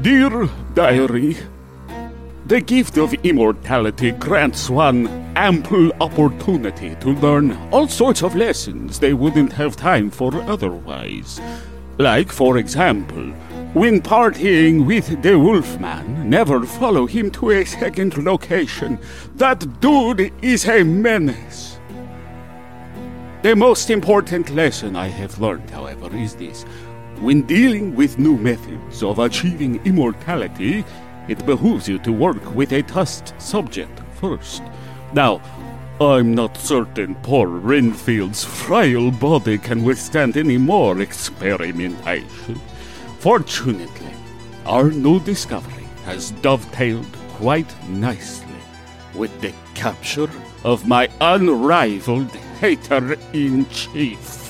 Dear Diary, the gift of immortality grants one ample opportunity to learn all sorts of lessons they wouldn't have time for otherwise. Like, for example, when partying with the Wolfman, never follow him to a second location. That dude is a menace. The most important lesson I have learned, however, is this. When dealing with new methods of achieving immortality, it behooves you to work with a test subject first. Now, I'm not certain poor Renfield's frail body can withstand any more experimentation. Fortunately, our new discovery has dovetailed quite nicely with the capture of my unrivaled hater-in-chief.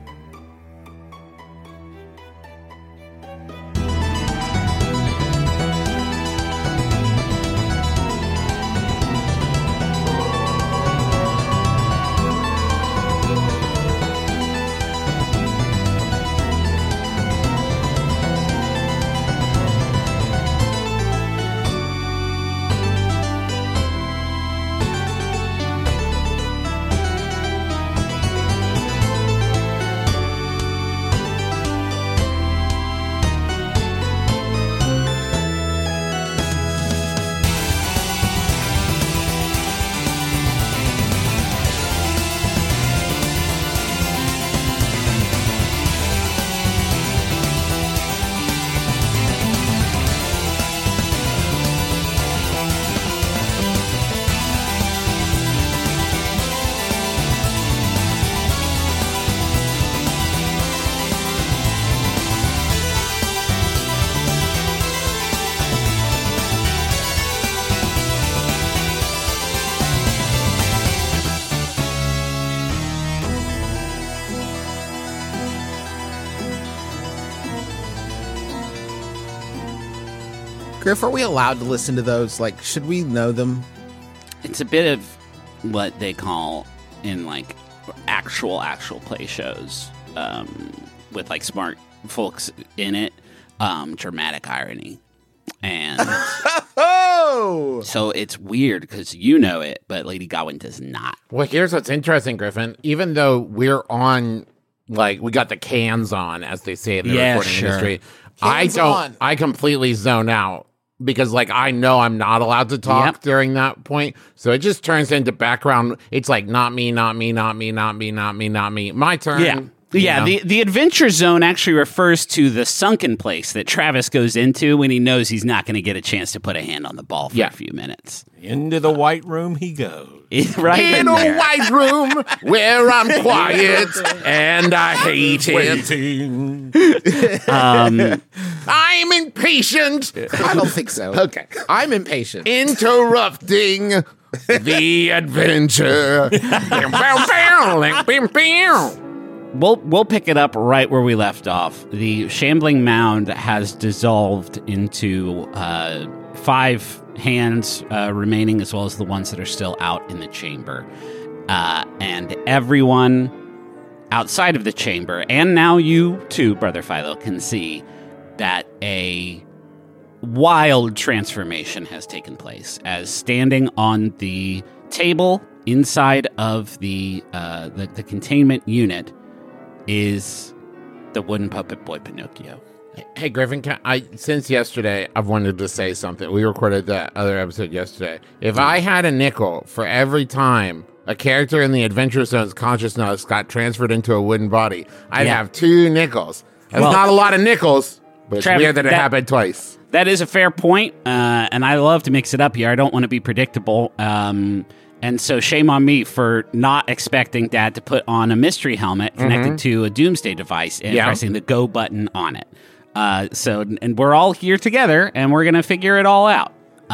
Griff, are we allowed to listen to those? Like, should we know them? It's a bit of what they call in, like, actual play shows with, like, smart folks in it, dramatic irony. And so it's weird because you know it, but Lady Gawain does not. Well, here's what's interesting, Griffin. Even though we're on, like, we got the cans on, as they say in the recording industry, I completely zone out. Because, like, I know I'm not allowed to talk during that point. So it just turns into background. It's like, not me, not me, not me, not me, not me, not me. My turn. Yeah. The adventure zone actually refers to the sunken place that Travis goes into when he knows he's not going to get a chance to put a hand on the ball for a few minutes. Into the white room he goes. Right in a white room where I'm quiet and I hate it. I'm impatient. I don't think so. Okay. I'm impatient. Interrupting the adventure. We'll pick it up right where we left off. The shambling mound has dissolved into 5 hands remaining, as well as the ones that are still out in the chamber. And everyone outside of the chamber, and now you too, Brother Philo, can see that a wild transformation has taken place, as standing on the table inside of the containment unit is the wooden puppet boy Pinocchio. Hey, Griffin, since yesterday, I've wanted to say something. We recorded that other episode yesterday. If I had a nickel for every time a character in the Adventure Zone's consciousness got transferred into a wooden body, I'd have 2 nickels. That's not a lot of nickels, but it's weird that it happened twice. That is a fair point, and I love to mix it up here. I don't want to be predictable. And so shame on me for not expecting Dad to put on a mystery helmet connected to a Doomsday device and pressing the go button on it. And we're all here together, and we're going to figure it all out.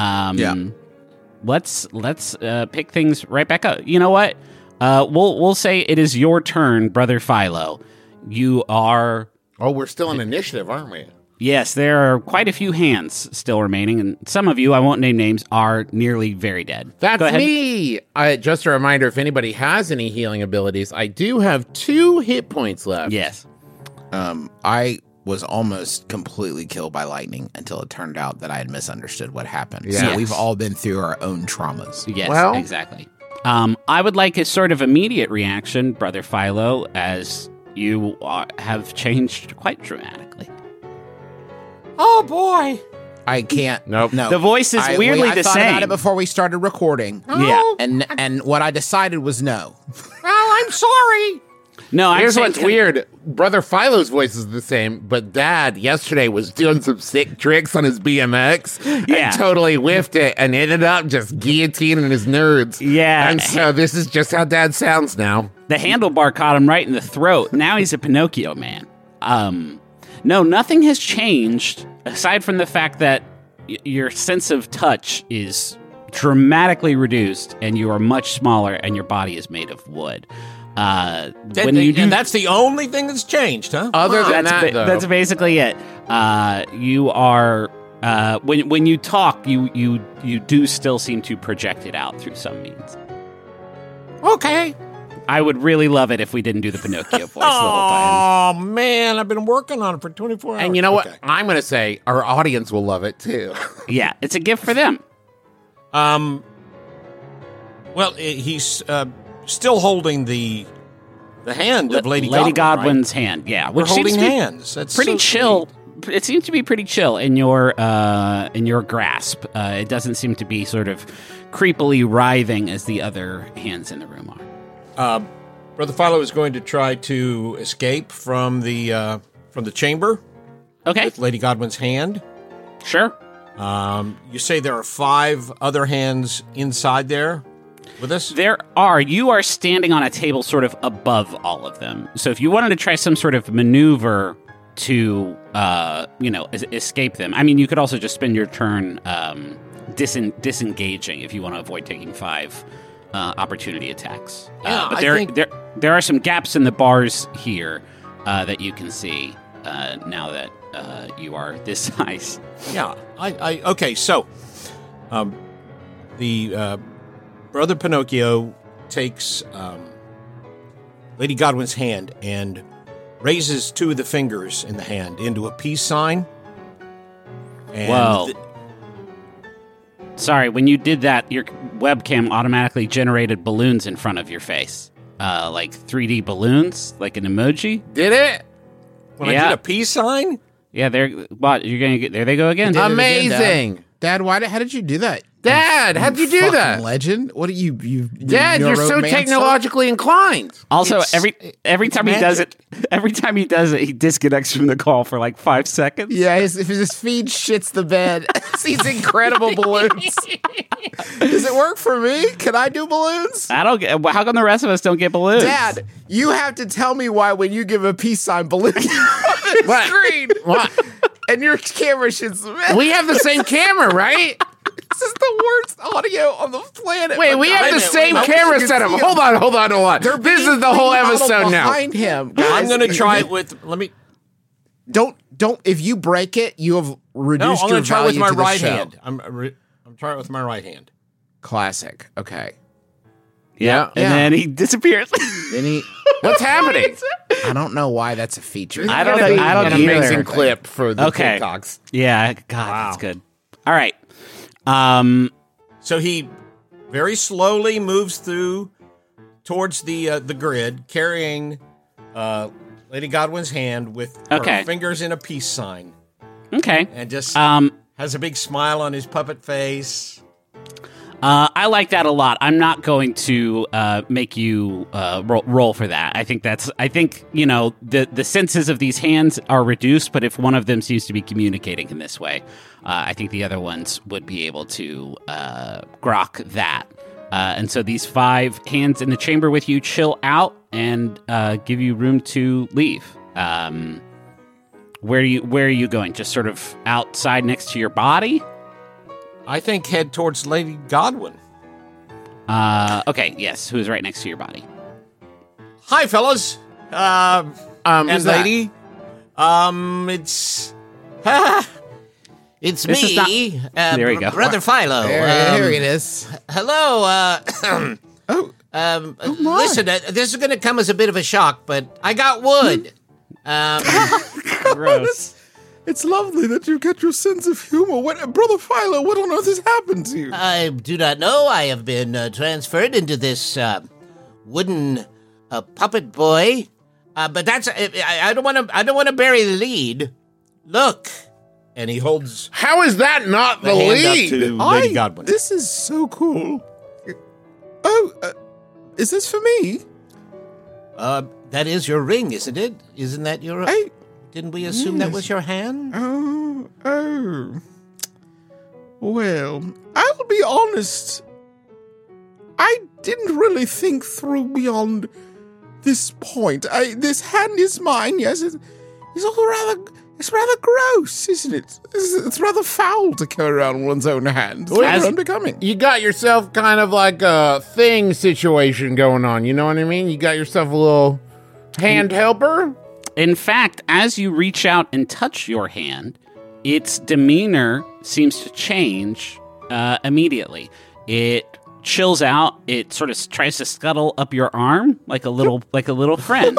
Let's pick things right back up. You know what? We'll say it is your turn, Brother Philo. You are... Oh, we're still in initiative, aren't we? Yes, there are quite a few hands still remaining, and some of you, I won't name names, are nearly very dead. That's me! Just a reminder, if anybody has any healing abilities, I do have 2 hit points left. Yes. I was almost completely killed by lightning until it turned out that I had misunderstood what happened. Yeah. So Yes. we've all been through our own traumas. Yes, Well- exactly. I would like a sort of immediate reaction, Brother Philo, as you have changed quite dramatically. Oh boy. I can't. Nope. No. The voice is weirdly I the thought same. about it before we started recording. Yeah. And what I decided was no. Oh, I'm sorry. No, I'm Here's saying what's weird. Brother Philo's voice is the same, but Dad yesterday was doing some sick tricks on his BMX Yeah. and totally whiffed it and ended up just guillotining his nerds. Yeah. And so this is just how Dad sounds now. The handlebar caught him right in the throat. Now he's a Pinocchio man. No, nothing has changed aside from the fact that your sense of touch is dramatically reduced and you are much smaller and your body is made of wood. When you do, And that's the only thing that's changed, huh? Other than that, though, that's basically it. You are when you talk, you do still seem to project it out through some means. Okay. I would really love it if we didn't do the Pinocchio voice the whole time. Oh, man. I've been working on it for 24 hours. and you know what? Okay. I'm going to say our audience will love it too. Yeah, it's a gift for them. Well, he's still holding the hand of Lady Godwin, Godwin's hand. Yeah, We're which seems holding to be hands. That's pretty so chill. sweet. It seems to be pretty chill in your grasp. It doesn't seem to be sort of creepily writhing as the other hands in the room are. Brother Philo is going to try to escape from the chamber Okay, with Lady Godwin's hand. sure. You say there are 5 other hands inside there with us? There are. You are standing on a table sort of above all of them. So if you wanted to try some sort of maneuver to, escape them, I mean, you could also just spend your turn disengaging if you want to avoid taking 5 opportunity attacks. Yeah, but I think- there are some gaps in the bars here that you can see now that you are this size. Yeah. Okay, so the Brother Pinocchio takes Lady Godwin's hand and raises 2 of the fingers in the hand into a peace sign. And Whoa. Sorry, when you did that, your webcam automatically generated balloons in front of your face. Like 3D balloons, like an emoji. Did it? when I Yeah. did a peace sign, Yeah, what you're gonna get? There they go again. Amazing. Dad, how did you do that? Dad, how'd you do Fucking that? legend? What are you Dad, you're so neuromancer? technologically inclined. Also, It's- every time he does it, he disconnects from the call for like 5 seconds. Yeah, if his feed shits the bed, these incredible balloons. Does it work for me? Can I do balloons? I don't get. How come the rest of us don't get balloons? Dad, you have to tell me why when you give a peace sign, balloons on the What? screen, What? and your camera shits the bed. We have the same camera, right? This is the worst audio on the planet. Wait, but we God, have the I same wish you camera could setup. see Hold them. on. They're This being is the whole remodeled episode now. behind him. Guys, I'm going to try it with. Let me. Don't. If you break it, you have No, reduced I'm your going to try it with value my to the right show. hand. I'm trying it with my right hand. Classic. Okay. Yeah, and Yeah. then he disappears. Then he. What's happening? I don't know why that's a feature. I don't Gonna be I don't an either. amazing clip for the Okay. TikToks. Yeah, God, that's good. All right. So he very slowly moves through towards the grid, carrying Lady Godwin's hand with Okay. her fingers in a peace sign, Okay. and just Um, has a big smile on his puppet face. I like that a lot. I'm not going to make you roll for that. I think the senses of these hands are reduced, but if one of them seems to be communicating in this way, I think the other ones would be able to grok that. And so these 5 hands in the chamber with you chill out and give you room to leave. Where are you going? Just sort of outside next to your body? I think head towards Lady Godwin. Okay, yes. Who's right next to your body? Hi, fellas. And who's that? lady. It's This is me, There we go. Brother Philo. Here it is. Hello. Listen, this is going to come as a bit of a shock, but I got wood. Gross. It's lovely that you get your sense of humor. Brother Philo, what on earth has happened to you? I do not know. I have been transferred into this wooden puppet boy. But that's I don't want to bury the lead. Look, And he holds How is that not the hand up lead? to Lady Godwin. This is so cool. Oh, is this for me? That is your ring, isn't it? Isn't that your... Didn't we assume that was your hand? Oh. Well, I'll be honest. I didn't really think through beyond this point. This hand is mine, yes. It's rather gross, isn't it? It's rather foul to carry around one's own hand. It's rather unbecoming. You got yourself kind of like a thing situation going on, you know what I mean? You got yourself a little hand helper. In fact, as you reach out and touch your hand, its demeanor seems to change immediately. It chills out. It sort of tries to scuttle up your arm like a little friend.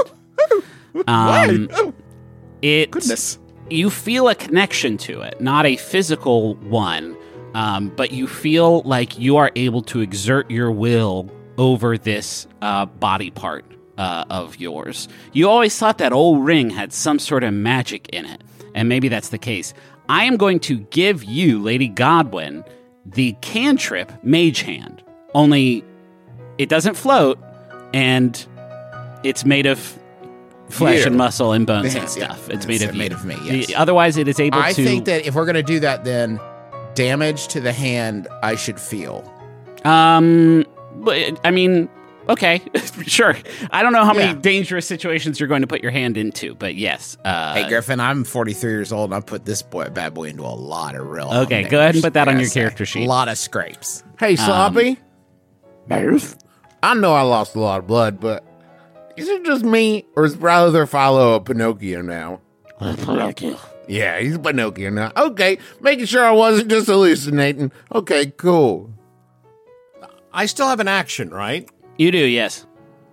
Goodness. You feel a connection to it, not a physical one, but you feel like you are able to exert your will over this body part of yours. You always thought that old ring had some sort of magic in it, and maybe that's the case. I am going to give you, Lady Godwin, the cantrip Mage Hand, only it doesn't float, and it's made of flesh and muscle and bones and stuff. It's made of you. Made of me, yes. Otherwise, it is able to... I think that if we're going to do that, then damage to the hand I should feel. But, I mean, okay, sure. I don't know how many dangerous situations you're going to put your hand into, but yes. Hey, Griffin, I'm 43 years old, and I put this bad boy into a lot of real Okay, damage. go ahead and put that on your character sheet. A lot of scrapes. Hey, Sloppy. I know I lost a lot of blood, but is it just me, or is Brother Philo a Pinocchio now? Yeah, he's Pinocchio now. Okay, making sure I wasn't just hallucinating. Okay, cool. I still have an action, right? You do, yes.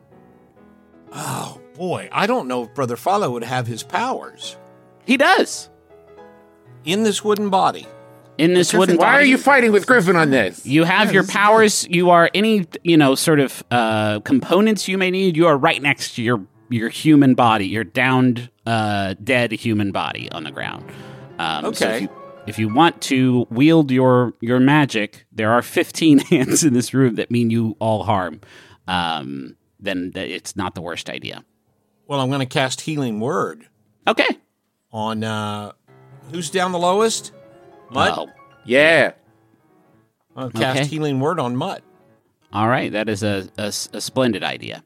Oh, boy. I don't know if Brother Philo would have his powers He does. in this wooden body. In this wooden Why are body. you fighting with Griffin on this? You have your powers. You are any, sort of components you may need. You are right next to your human body, your downed, dead human body on the ground. Okay. So if you want to wield your magic, there are 15 hands in this room that mean you all harm. Then it's not the worst idea. Well, I'm going to cast Healing Word Okay. on who's down the lowest? Mutt. Well, Yeah. I'll cast Okay. Healing Word on Mutt. all right. That is a splendid idea.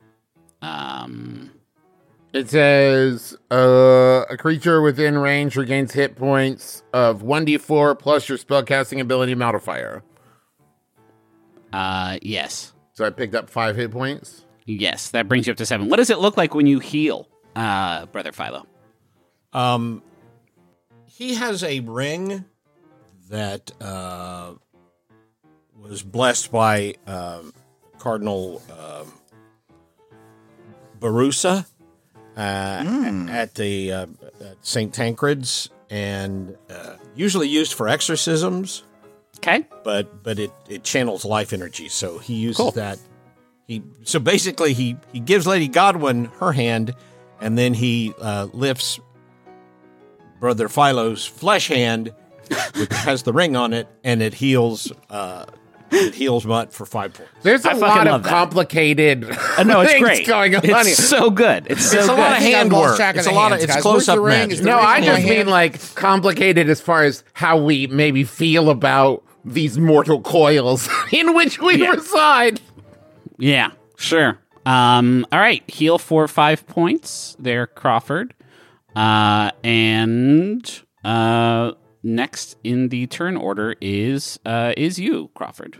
It says a creature within range regains hit points of 1d4 plus your spellcasting ability modifier. Yes. So I picked up 5 hit points. Yes. That brings you up to 7. What does it look like when you heal, Brother Philo? He has a ring that was blessed by Cardinal Barusa at the at St. Tancred's, and usually used for exorcisms, Okay. but it channels life energy, so he uses that. So basically he gives Lady Godwin her hand, and then he lifts Brother Philo's flesh hand, which has the ring on it, and it heals Mutt for 5 points. There's a I fucking lot love of that. complicated No, it's things great. going on It's here. so good. It's so It's a good. lot of hand work. track of It's the a lot of hands, it's guys. close up Where's the ring? magic. Is the No, ring I on just my mean hand? like complicated as far as how we maybe feel about these mortal coils in which we reside. Yeah, sure. All right, heal for 5 points there, Crawford. And next in the turn order is you, Crawford.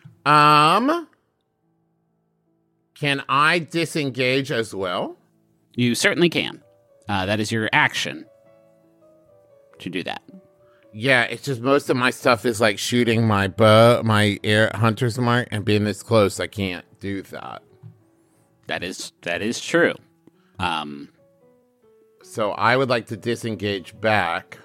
Can I disengage as well? You certainly can. That is your action to do that. Yeah, it's just most of my stuff is like shooting my bow, my air hunter's mark, and being this close, I can't do that. That is true. So I would like to disengage back.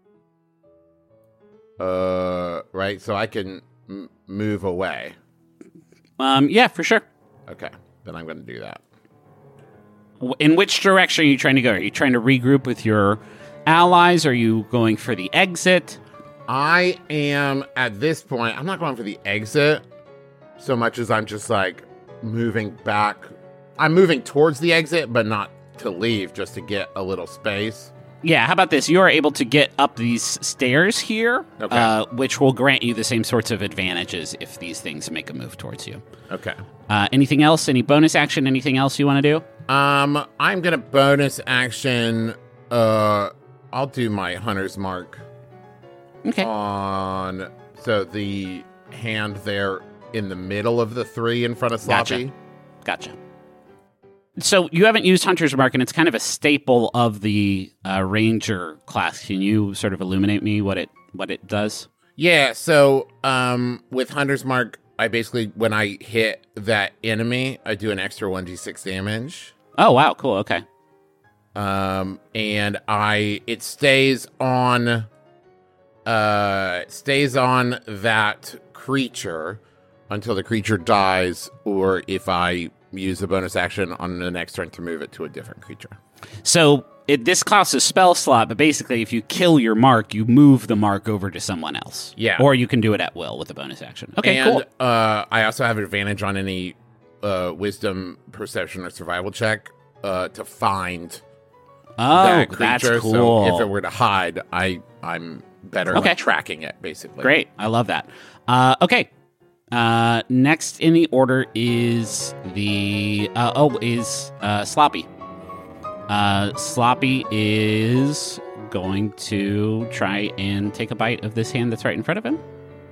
Right, so I can move away. Yeah, for sure. Okay, then I'm going to do that. In which direction are you trying to go? Are you trying to regroup with your allies? Are you going for the exit? I am, at this point, I'm not going for the exit so much as I'm just, like, moving back. I'm moving towards the exit, but not to leave, just to get a little space. Yeah, how about this? You are able to get up these stairs here, which will grant you the same sorts of advantages if these things make a move towards you. Okay. Anything else? Any bonus action? Anything else you want to do? I'm going to bonus action. I'll do my Hunter's Mark. Okay. So the hand there in the middle of the 3 in front of Sloppy. Gotcha. So you haven't used Hunter's Mark, and it's kind of a staple of the Ranger class. Can you sort of illuminate me what it does? Yeah, so with Hunter's Mark, I basically, when I hit that enemy, I do an extra 1d6 damage. Oh, wow, cool, okay. And it stays on that creature until the creature dies, or if I use a bonus action on the next turn to move it to a different creature. So this costs a spell slot, but basically if you kill your mark, you move the mark over to someone else. Yeah. Or you can do it at will with a bonus action. Okay, cool. I also have advantage on any wisdom, perception, or survival check to find that creature. That's cool. So if it were to hide, I'm better at tracking it, basically. Great. I love that. Okay. Next in the order is Sloppy. Sloppy is going to try and take a bite of this hand that's right in front of him.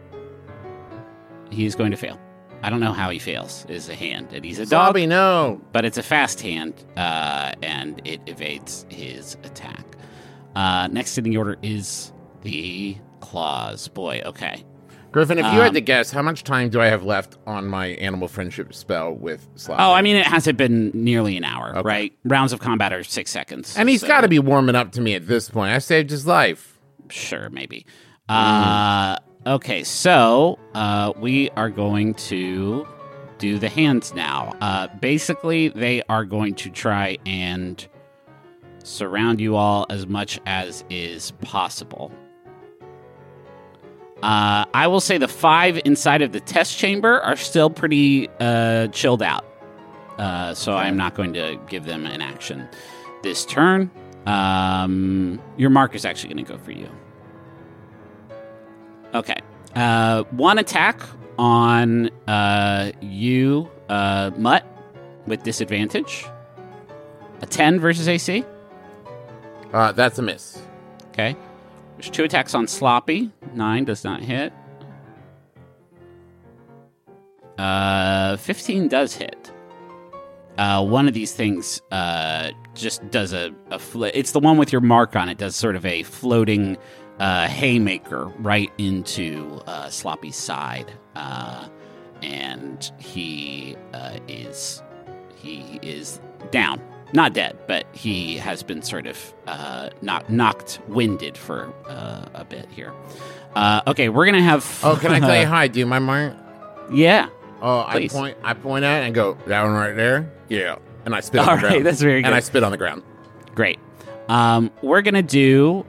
He's going to fail. I don't know how he fails. It's a hand, and he's a dog. Sloppy, no. But it's a fast hand, and it evades his attack. Next in the order is the claws. Boy, okay. Griffin, if you had to guess, how much time do I have left on my animal friendship spell with Sloppy? Oh, I mean, it hasn't been nearly an hour, right? Rounds of combat are 6 seconds. And he's got to be warming up to me at this point. I saved his life. Sure, maybe. Okay, so we are going to do the hands now. Basically, they are going to try and surround you all as much as is possible. I will say the 5 inside of the test chamber are still pretty chilled out. So I'm not going to give them an action this turn. Your mark is actually going to go for you. Okay. 1 attack on you, Mutt, with disadvantage. A 10 versus AC. That's a miss. Okay. There's 2 attacks on Sloppy. 9 does not hit. 15 does hit. One of these things just does it's the one with your mark on it, does sort of a floating haymaker right into Sloppy's side. And he is down. Not dead, but he has been sort of knocked winded for a bit here. Okay, we're gonna have. Oh, can I tell you hi? Do my mark? Yeah. Oh, please. I point at it and go, that one right there. Yeah, and I spit on the ground. All right, that's very good. And I spit on the ground. Great. We're gonna do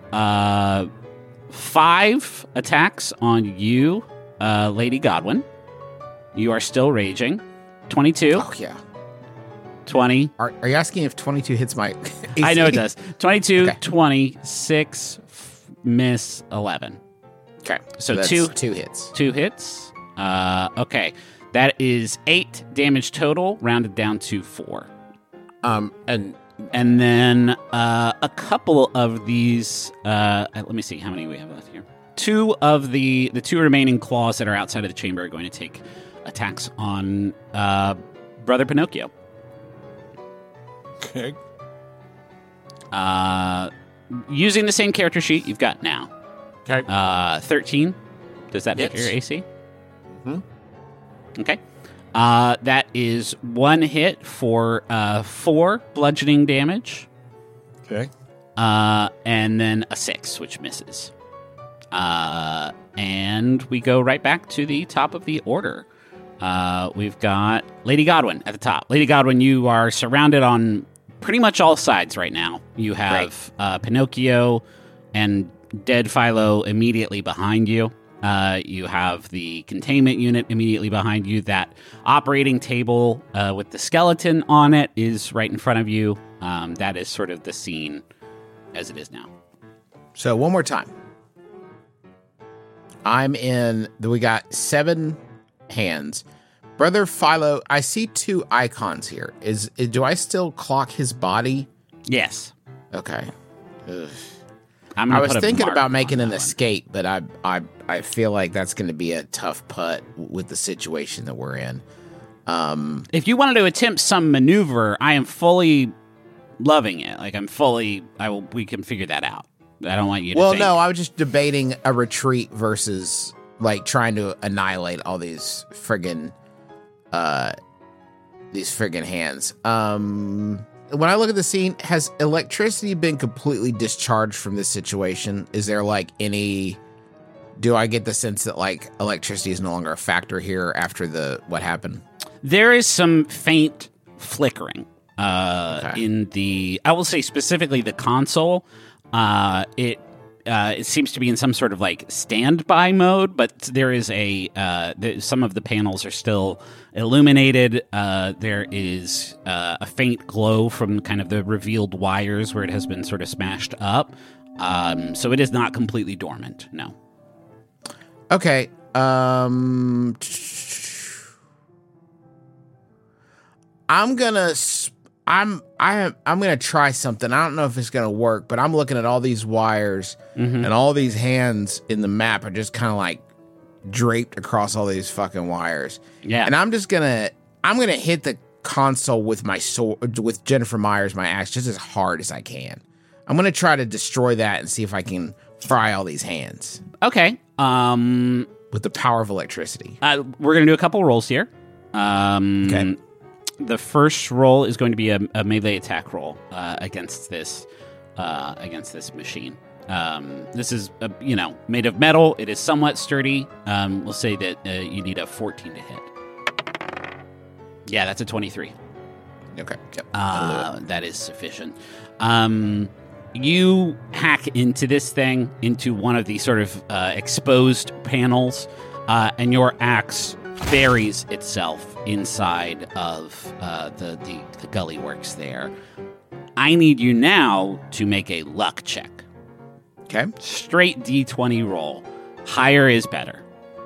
5 attacks on you, Lady Godwin. You are still raging. 22. Oh yeah. 20. Are you asking if 22 hits my AC? I know it does. 22, Okay. 26, miss 11. Okay. So that's 2 hits. 2 hits. Okay. That is 8 damage total, rounded down to 4. And then a couple of these. Let me see how many we have left here. 2 of the 2 remaining claws that are outside of the chamber are going to take attacks on Brother Pinocchio. Okay. Using the same character sheet you've got now. Okay. 13. Does that hit Hits. your AC? Mm-hmm. Okay. That is 1 hit for 4 bludgeoning damage. Okay. and then a 6, which misses. And we go right back to the top of the order. We've got Lady Godwin at the top. Lady Godwin, you are surrounded on pretty much all sides right now. You have Pinocchio and dead Philo immediately behind you. You have the containment unit immediately behind you. That operating table with the skeleton on it is right in front of you. That is sort of the scene as it is now. So one more time. We got 7 hands. Brother Philo, I see 2 icons here. Do I still clock his body? Yes. Okay. Ugh. I was thinking about making an escape, but I feel like that's going to be a tough putt with the situation that we're in. If you wanted to attempt some maneuver, I am fully loving it. Like we can figure that out. I don't want you to think. No, I was just debating a retreat versus like trying to annihilate all these friggin' hands. When I look at the scene, has electricity been completely discharged from this situation? Is there like do I get the sense that like electricity is no longer a factor here after what happened? There is some faint flickering in I will say specifically the console. It seems to be in some sort of like standby mode, but there is some of the panels are still illuminated. There is a faint glow from kind of the revealed wires where it has been sort of smashed up. So it is not completely dormant. No. Okay. I'm gonna try something. I don't know if it's gonna work, but I'm looking at all these wires and all these hands in the map are just kind of like draped across all these fucking wires. Yeah. And I'm gonna hit the console with my sword, with Jennifer Myers, my axe, just as hard as I can. I'm gonna try to destroy that and see if I can fry all these hands. Okay. With the power of electricity. We're gonna do a couple rolls here. Okay. The first roll is going to be a melee attack roll against this machine. This is made of metal. It is somewhat sturdy. We'll say that you need a 14 to hit. Yeah, that's a 23. Okay. Yep. That is sufficient. You hack into this thing, into one of these sort of exposed panels, and your axe buries itself inside of the gully works there. I need you now to make a luck check. Okay. Straight D20 roll. Higher is better.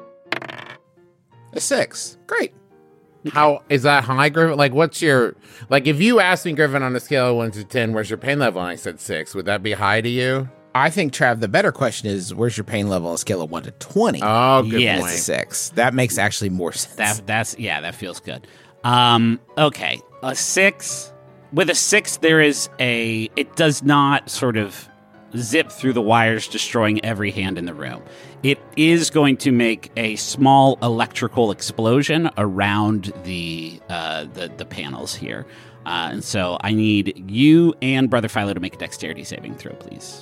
A 6. Great. How is that high, Griffin? Like, what's your if you asked me, Griffin, on a scale of 1 to 10, where's your pain level? And I said 6. Would that be high to you? I think, Trav, the better question is, where's your pain level on a scale of 1 to 20? Oh, good Yes. point. 6. That makes actually more sense. That feels good. Okay, a 6. With a 6, it does not sort of zip through the wires, destroying every hand in the room. It is going to make a small electrical explosion around the panels here. And so I need you and Brother Philo to make a dexterity saving throw, please.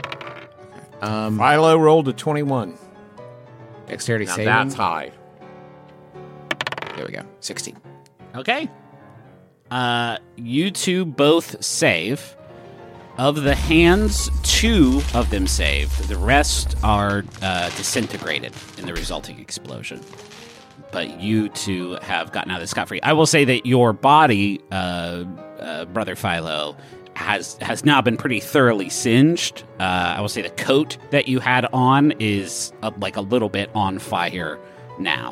Philo rolled a 21. Dexterity Now saving. that's high. There we go. 16. Okay. You two both save. Of the hands, 2 of them saved. The rest are disintegrated in the resulting explosion. But you two have gotten out of this scot-free. I will say that your body, Brother Philo, has now been pretty thoroughly singed. I will say the coat that you had on is like a little bit on fire now.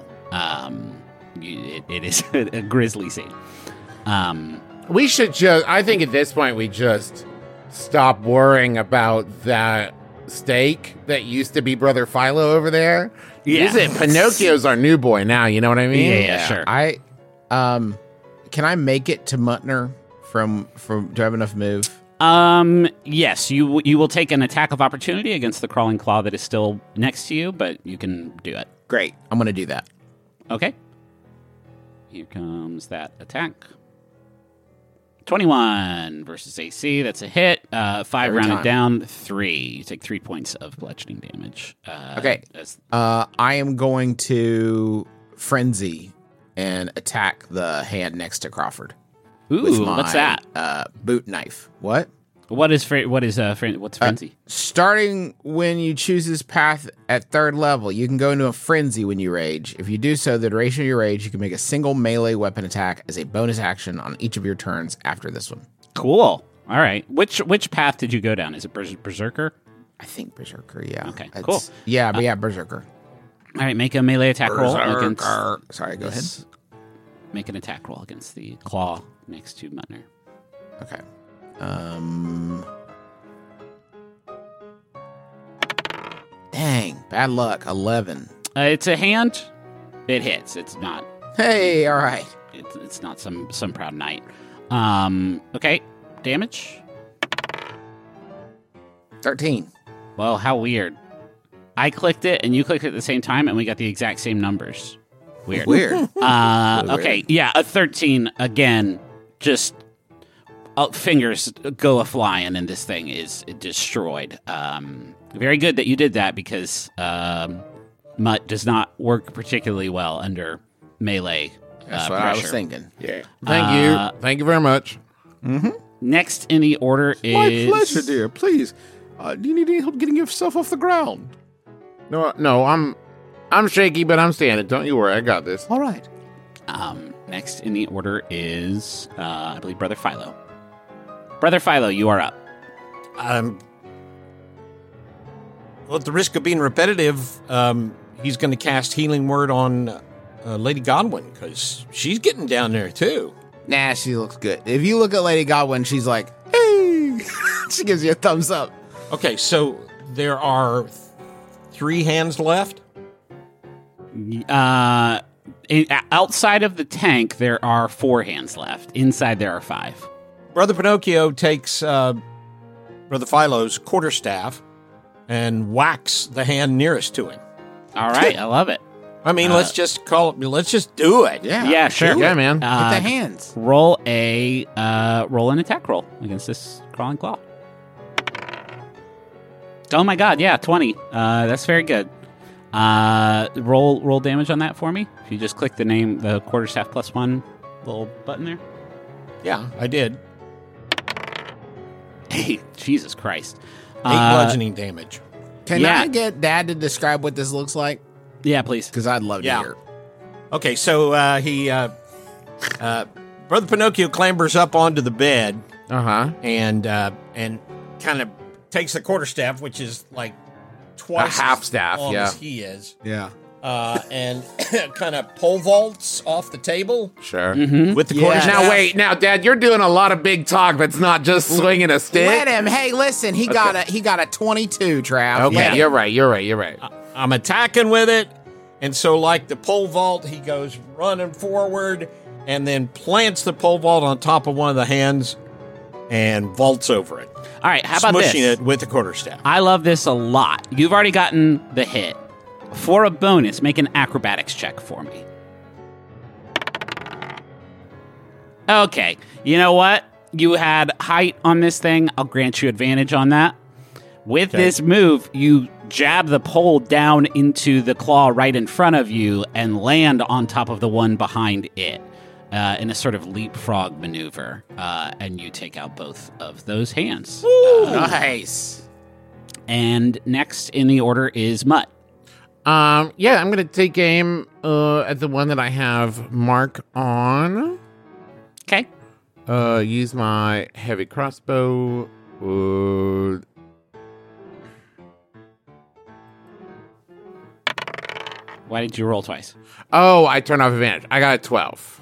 It is a grisly scene. We should I think at this point we just stop worrying about that steak that used to be Brother Philo over there. Yeah. Pinocchio's our new boy now, you know what I mean? Yeah, sure. Can I make it to Muttner from do I have enough move? Yes, you will take an attack of opportunity against the crawling claw that is still next to you, but you can do it. Great. I'm going to do that. Okay. Here comes that attack. 21 versus AC. That's a hit. 5 Every rounded time. down. 3. You take 3 points of bludgeoning damage. Okay. I am going to frenzy and attack the hand next to Crawford. Ooh, with my, what's that? Boot knife. What? What's frenzy? Starting when you choose this path at 3rd level, you can go into a frenzy when you rage. If you do so, the duration of your rage, you can make a single melee weapon attack as a bonus action on each of your turns after this one. Cool. All right. Which path did you go down? Is it Berserker? I think Berserker, yeah. Okay, It's- cool. Yeah, but Berserker. All right. Make a melee attack roll against. Sorry, go ahead. Make an attack roll against the claw next to Mutner. Okay. Dang, bad luck. 11. It's a hand. It hits. It's not. Hey, all right. It's not some proud knight. Okay. Damage. 13. Well, how weird. I clicked it and you clicked it at the same time, and we got the exact same numbers. Weird. Weird. Okay. Yeah, a 13 again. Just fingers go a flying, and this thing is destroyed. Very good that you did that, because Mutt does not work particularly well under melee That's what pressure. I was thinking. Yeah. Thank you very much. Next in the order My is pleasure, dear. Please. Do you need any help getting yourself off the ground? No, I'm shaky, but I'm standing. Don't you worry, I got this. All right. Next in the order is I believe Brother Philo. Brother Philo, you are up. Well, at the risk of being repetitive, he's going to cast Healing Word on Lady Godwin, because she's getting down there too. Nah, she looks good. If you look at Lady Godwin, she's like, hey! She gives you a thumbs up. Okay, so there are 3 hands left. Outside of the tank, there are 4 hands left. Inside, there are 5. Brother Pinocchio takes Brother Philo's quarterstaff and whacks the hand nearest to him. All right, I love it. I mean, let's just call it. Let's just do it. Yeah, sure. Yeah, man. With the hands. Roll an attack roll against this crawling claw. Oh my god, yeah, 20. That's very good. Roll damage on that for me. If you just click the quarterstaff +1 little button there. Yeah, I did. Hey, Jesus Christ. 8 bludgeoning damage. Can yeah. I get Dad to describe what this looks like? Yeah, please. Because I'd love to Yeah. hear. Okay, so Brother Pinocchio clambers up onto the bed and kind of takes the quarterstaff, which is like twice A half as staff, long yeah. as he is, Yeah. and kind of pole vaults off the table Sure. with the quarterstaff. Now wait, Dad, you're doing a lot of big talk. That's not just swinging a stick. Let him. Hey, listen, he got a 22, Trav. Okay, Let him. you're right. I'm attacking with it, and so like the pole vault, he goes running forward and then plants the pole vault on top of one of the hands and vaults over it. All right, how about smushing this? it with the quarterstaff. I love this a lot. You've already gotten the hit. For a bonus, make an acrobatics check for me. Okay, you know what? You had height on this thing. I'll grant you advantage on that. With this move, you jab the pole down into the claw right in front of you and land on top of the one behind it in a sort of leapfrog maneuver. And you take out both of those hands. Nice. And next in the order is Mutt. Yeah, I'm gonna take aim at the one that I have Mark on. Okay. Use my heavy crossbow. Why did you roll twice? Oh, I turned off advantage. I got a 12.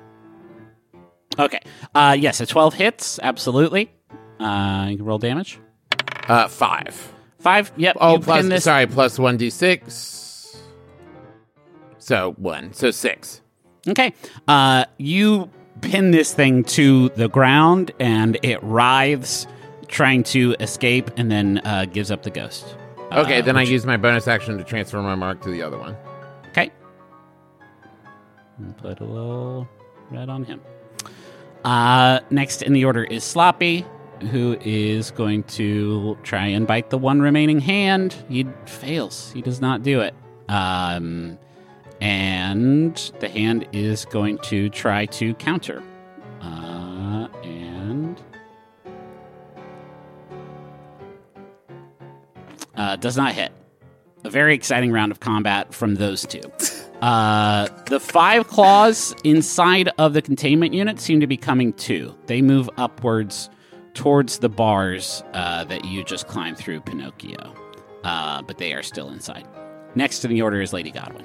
Okay. Yes, a 12 hits. Absolutely. You can roll damage. 5. 5. Yep. Oh, you pin this. plus 1d6. So 1. So 6. Okay. You pin this thing to the ground, and it writhes, trying to escape, and then gives up the ghost. Okay, then I use my bonus action to transfer my mark to the other one. Okay. And put a little red on him. Next in the order is Sloppy, who is going to try and bite the one remaining hand. He fails. He does not do it. And the hand is going to try to counter. And does not hit. A very exciting round of combat from those two. The 5 claws inside of the containment unit seem to be coming too. They move upwards towards the bars that you just climbed through, Pinocchio. But they are still inside. Next in the order is Lady Godwin.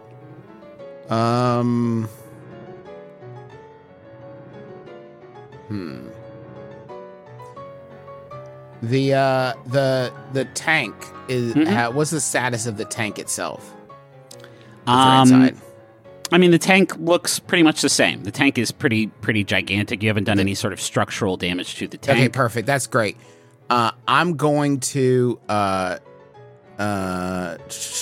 The tank is. What's the status of the tank itself? Inside? I mean, the tank looks pretty much the same. The tank is pretty gigantic. You haven't done any sort of structural damage to the tank. Okay, perfect. That's great. I'm going to trying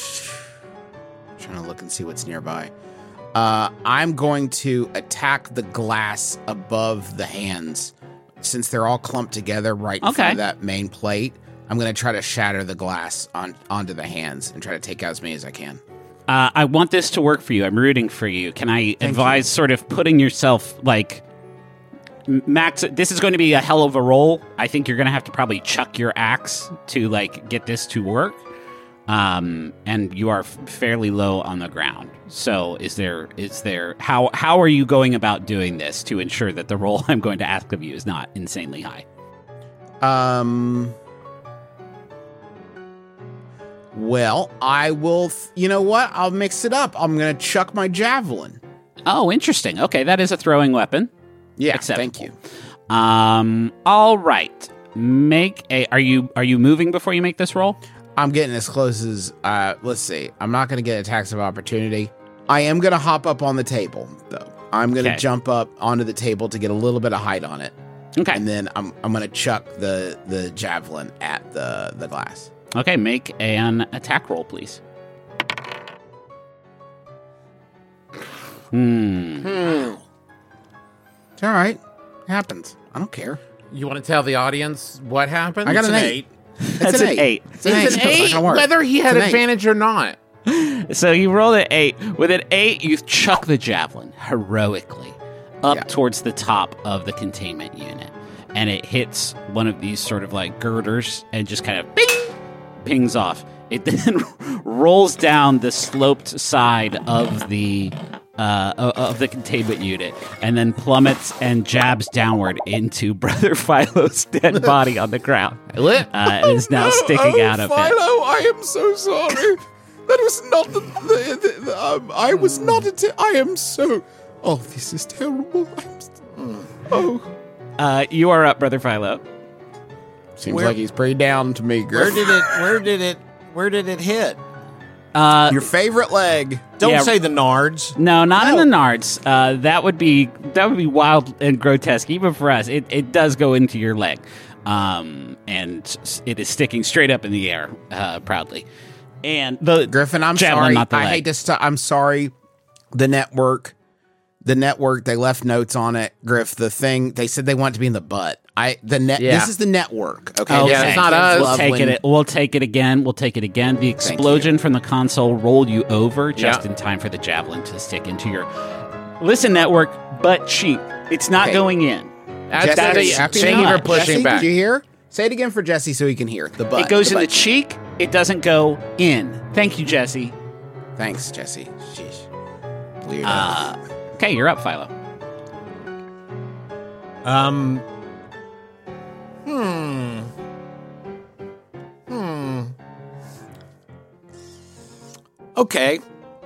to look and see what's nearby. I'm going to attack the glass above the hands. Since they're all clumped together right in front of that main plate, I'm going to try to shatter the glass onto the hands and try to take out as many as I can. I want this to work for you. I'm rooting for you. Can I advise sort of putting yourself, like, max? This is going to be a hell of a roll. I think you're going to have to probably chuck your axe to, like, get this to work. And you are fairly low on the ground. So is there how are you going about doing this to ensure that the roll I'm going to ask of you is not insanely high? Well, I will, you know what? I'll mix it up. I'm going to chuck my javelin. Oh, interesting. Okay, that is a throwing weapon. Yeah, acceptable. Thank you. All right. Are you moving before you make this roll? I'm getting as close as, let's see. I'm not going to get attacks of opportunity. I am going to hop up on the table, though. I'm going to jump up onto the table to get a little bit of height on it. Okay. And then I'm going to chuck the javelin at the glass. Okay, make an attack roll, please. It's all right. It happens. I don't care. You want to tell the audience what happened? I got an 8. That's an 8. It's an 8. Whether he had advantage or not. So you rolled an 8. With an 8, you chuck the javelin heroically up towards the top of the containment unit. And it hits one of these sort of like girders and just kind of pings off. It then rolls down the sloped side of the containment unit and then plummets and jabs downward into Brother Philo's dead body on the ground. And is now sticking out of Philo, it. I am so sorry. That was not I was not. I am so. Oh, this is terrible. You are up, Brother Philo. Seems like he's pretty down to me, Griff. Where did it hit? Your favorite leg. Don't say the nards. No, not in the nards. That would be wild and grotesque, even for us. It does go into your leg, and it is sticking straight up in the air, proudly. And the Griffin, I'm javelin, sorry. not the I leg. hate to stop. I'm sorry. The network, they left notes on it. Griff, the thing they said they want it to be in the butt. This is the network. Okay, Okay. It's not us. We'll take it again. The explosion from the console rolled you over just in time for the javelin to stick into your. Listen, network, butt cheek. It's not going in. Jesse, Thank you for pushing back. Did you hear? Say it again for Jesse so he can hear. The butt. It goes in the butt. cheek. It doesn't go in. Thank you, Jesse. Thanks, Jesse. Sheesh. Weird. Okay, you're up, Philo. Okay.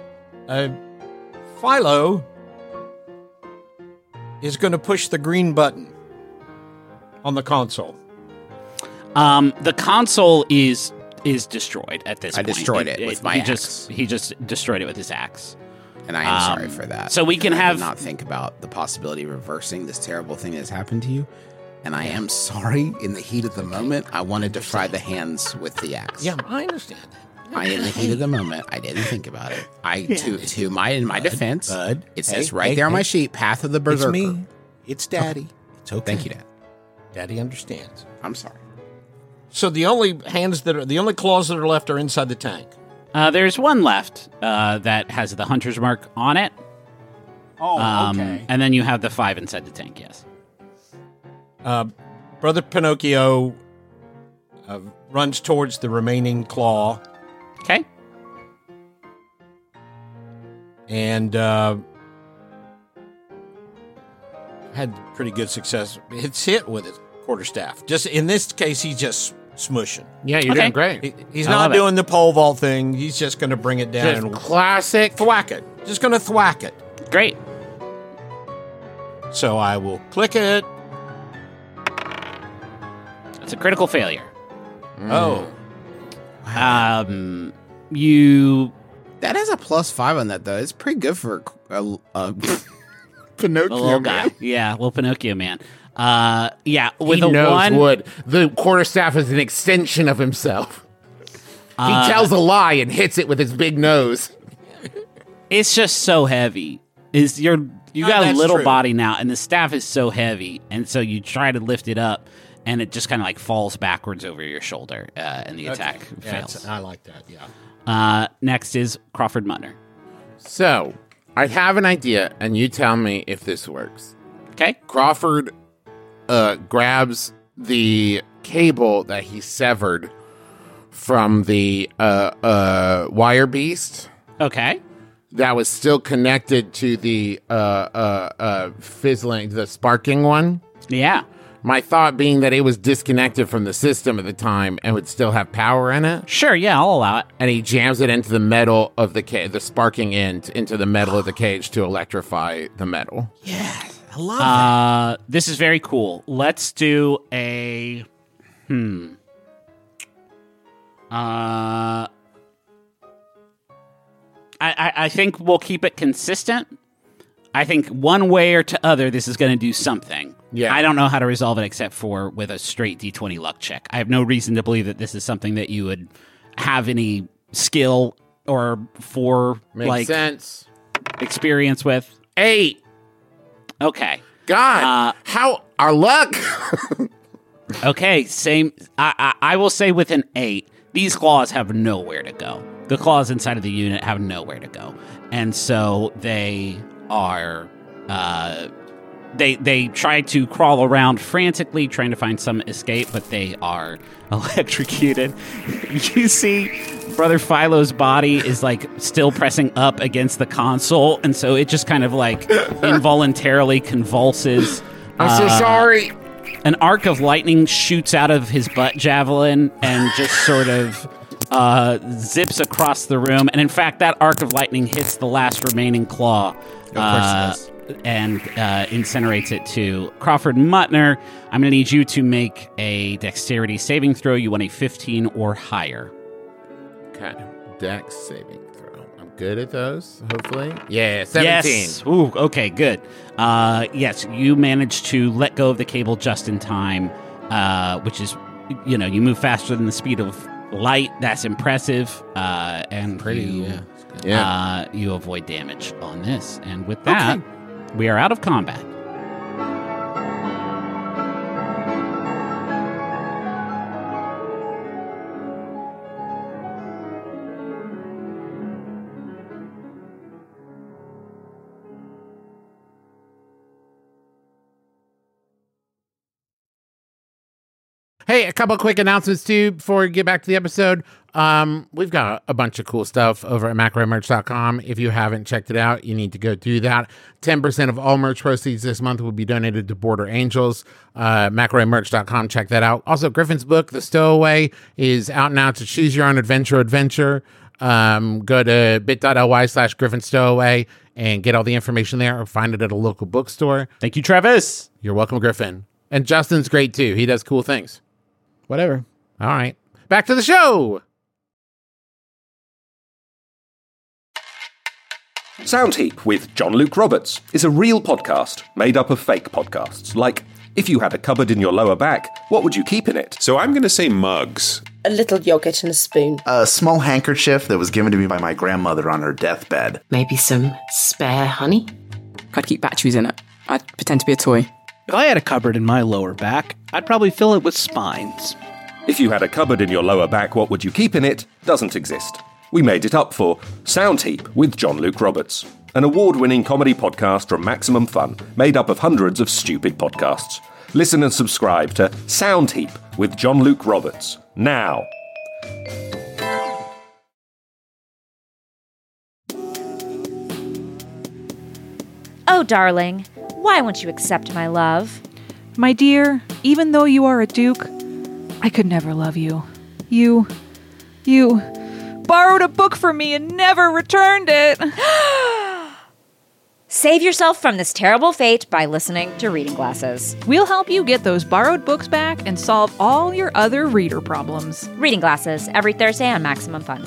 Philo is going to push the green button on the console. The console is destroyed at this point. I destroyed it with my axe. He just destroyed it with his axe. And I am sorry for that. So we can I have did not think about the possibility of reversing this terrible thing that's happened to you. And I am sorry. In the heat of the moment, I wanted to fry the hands with the axe. Yeah, I understand that. In the heat of the moment, I didn't think about it. In my defense, Bud, it says right there on my sheet, Path of the Berserker. It's Daddy. It's okay. Thank you, Dad. Daddy understands. I'm sorry. So the only claws that are left are inside the tank. There's one left that has the hunter's mark on it. Oh, okay. And then you have the 5 inside the tank, yes. Brother Pinocchio runs towards the remaining claw. Okay. And had pretty good success. It's hit with his quarterstaff. Just in this case, he's just smushing. Yeah, you're doing great. He's not doing the pole vault thing. He's just going to bring it down Just and classic. thwack it. Just going to thwack it. Great. So I will click it. It's a critical failure. Oh. You... That has a +5 on that, though. It's pretty good for a A Pinocchio little guy. man. Yeah, little Pinocchio man. Yeah, with He a knows 1... wood. The quarterstaff is an extension of himself. He tells a lie and hits it with his big nose. It's just so heavy. You got a that's little true. body now, and the staff is so heavy, and so you try to lift it up, and it just kind of like falls backwards over your shoulder, and the attack fails. I like that, yeah. Next is Crawford Muttner. So, I have an idea, and you tell me if this works. Okay. Crawford grabs the cable that he severed from the wire beast Okay. that was still connected to the fizzling, the sparking one. Yeah. My thought being that it was disconnected from the system at the time and would still have power in it. Sure, yeah, I'll allow it. And he jams it into the metal of the sparking end into the metal of the cage to electrify the metal. Yes, I love that. This is very cool. Let's do a... I think we'll keep it consistent. I think one way or to other, this is going to do something. Yeah. I don't know how to resolve it except for with a straight D20 luck check. I have no reason to believe that this is something that you would have any skill or Makes sense. experience with. 8. Okay. God, how our luck? Okay, same. I will say with an 8, these claws have nowhere to go. The claws inside of the unit have nowhere to go. And so they are... They try to crawl around frantically, trying to find some escape, but they are electrocuted. You see Brother Philo's body is like still pressing up against the console, and so it just kind of like involuntarily convulses. I'm so sorry. An arc of lightning shoots out of his butt javelin and just sort of zips across the room. And in fact, that arc of lightning hits the last remaining claw. Of course it does. And incinerates it too. Crawford Muttner, I'm going to need you to make a dexterity saving throw. You want a 15 or higher. Okay. Dex saving throw. I'm good at those, hopefully. Yeah, 17. Yes. Ooh, okay, good. Yes, you managed to let go of the cable just in time, which is, you move faster than the speed of light. That's impressive. And you avoid damage on this. And with that, we are out of combat. Hey, a couple quick announcements too before we get back to the episode. We've got a bunch of cool stuff over at macromerch.com. If you haven't checked it out, you need to go do that. 10% of all merch proceeds this month will be donated to Border Angels. Macromerch.com, check that out. Also, Griffin's book, The Stowaway, is out now to choose your own adventure. Go to bit.ly/GriffinStowaway and get all the information there, or find it at a local bookstore. Thank you, Travis. You're welcome, Griffin. And Justin's great too. He does cool things. Whatever. All right. Back to the show. Soundheap with John Luke Roberts is a real podcast made up of fake podcasts. Like, if you had a cupboard in your lower back, what would you keep in it? So I'm going to say mugs. A little yogurt and a spoon. A small handkerchief that was given to me by my grandmother on her deathbed. Maybe some spare honey. I'd keep batteries in it. I'd pretend to be a toy. If I had a cupboard in my lower back, I'd probably fill it with spines. If you had a cupboard in your lower back, what would you keep in it? Doesn't exist. We made it up for Sound Heap with John Luke Roberts, an award-winning comedy podcast from Maximum Fun, made up of hundreds of stupid podcasts. Listen and subscribe to Sound Heap with John Luke Roberts now. Oh, darling, why won't you accept my love? My dear, even though you are a duke, I could never love you. You borrowed a book from me and never returned it. Save yourself from this terrible fate by listening to Reading Glasses. We'll help you get those borrowed books back and solve all your other reader problems. Reading Glasses, every Thursday on Maximum Fun.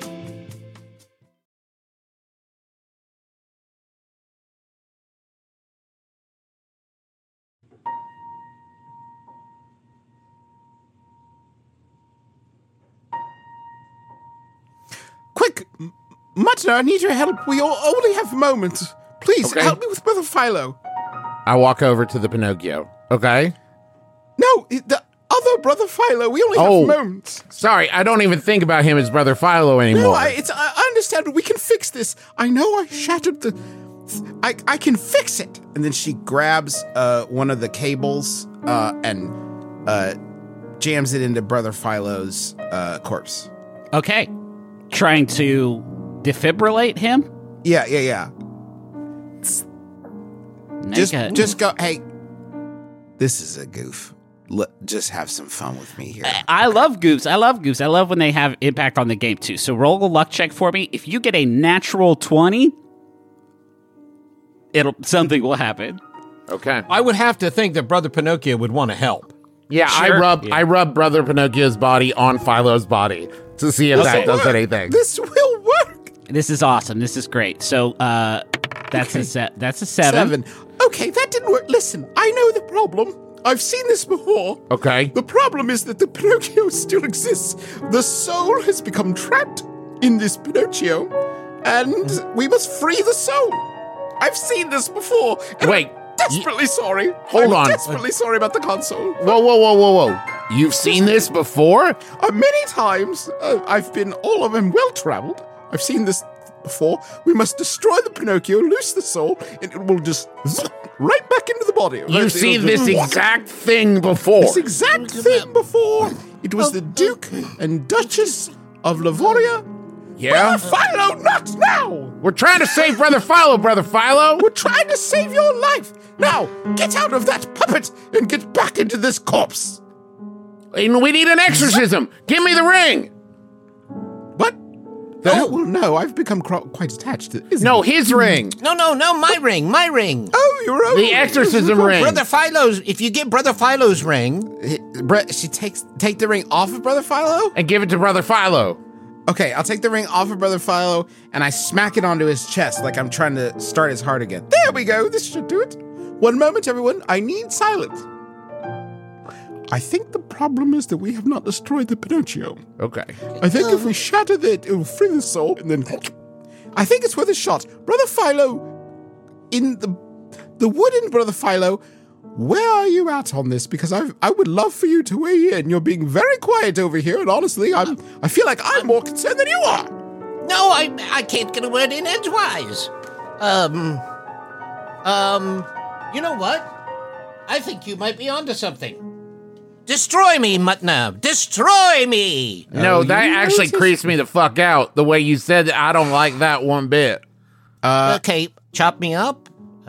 Quick, Mutner, I need your help. We only have moments. Please, help me with Brother Philo. I walk over to the Pinocchio. Okay? No, the other Brother Philo. We only have moments. Sorry, I don't even think about him as Brother Philo anymore. No, I understand. We can fix this. I know I shattered the... I can fix it. And then she grabs one of the cables and jams it into Brother Philo's corpse. Okay. Trying to defibrillate him? Yeah. Just go, hey, this is a goof. Just have some fun with me here. I love goofs. I love when they have impact on the game, too. So roll a luck check for me. If you get a natural 20, something will happen. Okay. I would have to think that Brother Pinocchio would want to help. Yeah, sure. I rub Brother Pinocchio's body on Philo's body to see if that does anything. This will work. This is awesome. This is great. So that's a 7. Okay, that didn't work. Listen, I know the problem. I've seen this before. Okay. The problem is that the Pinocchio still exists. The soul has become trapped in this Pinocchio, and we must free the soul. I've seen this before. Wait. Desperately sorry. Hold on. Desperately sorry about the console. Whoa. You've seen this before? Many times. I've been all of them well-traveled. I've seen this before. We must destroy the Pinocchio, loose the soul, and it will just right back into the body. You've seen this exact thing before. This exact thing before. It was the Duke and Duchess of Lavoria. Yeah? Brother Philo, not now! We're trying to save Brother Philo, Brother Philo! We're trying to save your life! Now, get out of that puppet and get back into this corpse! And we need an exorcism! Give me the ring! What? No, I've become quite attached to it. No, his ring! No, my ring! Oh, your own The exorcism ring! Brother Philo's, if you get Brother Philo's ring... She take the ring off of Brother Philo? And give it to Brother Philo. Okay, I'll take the ring off of Brother Philo, and I smack it onto his chest like I'm trying to start his heart again. There we go. This should do it. One moment, everyone. I need silence. I think the problem is that we have not destroyed the Pinocchio. Okay. I think if we shatter it will free the soul, and then... I think it's worth a shot. Brother Philo, in the wooden Brother Philo, where are you at on this? Because I would love for you to weigh in. You're being very quiet over here, and honestly, I feel like I'm more concerned than you are. No, I can't get a word in edgewise. You know what? I think you might be onto something. Destroy me, Mutner. Destroy me. No, that actually creeps me the fuck out. The way you said it, I don't like that one bit. Okay, chop me up.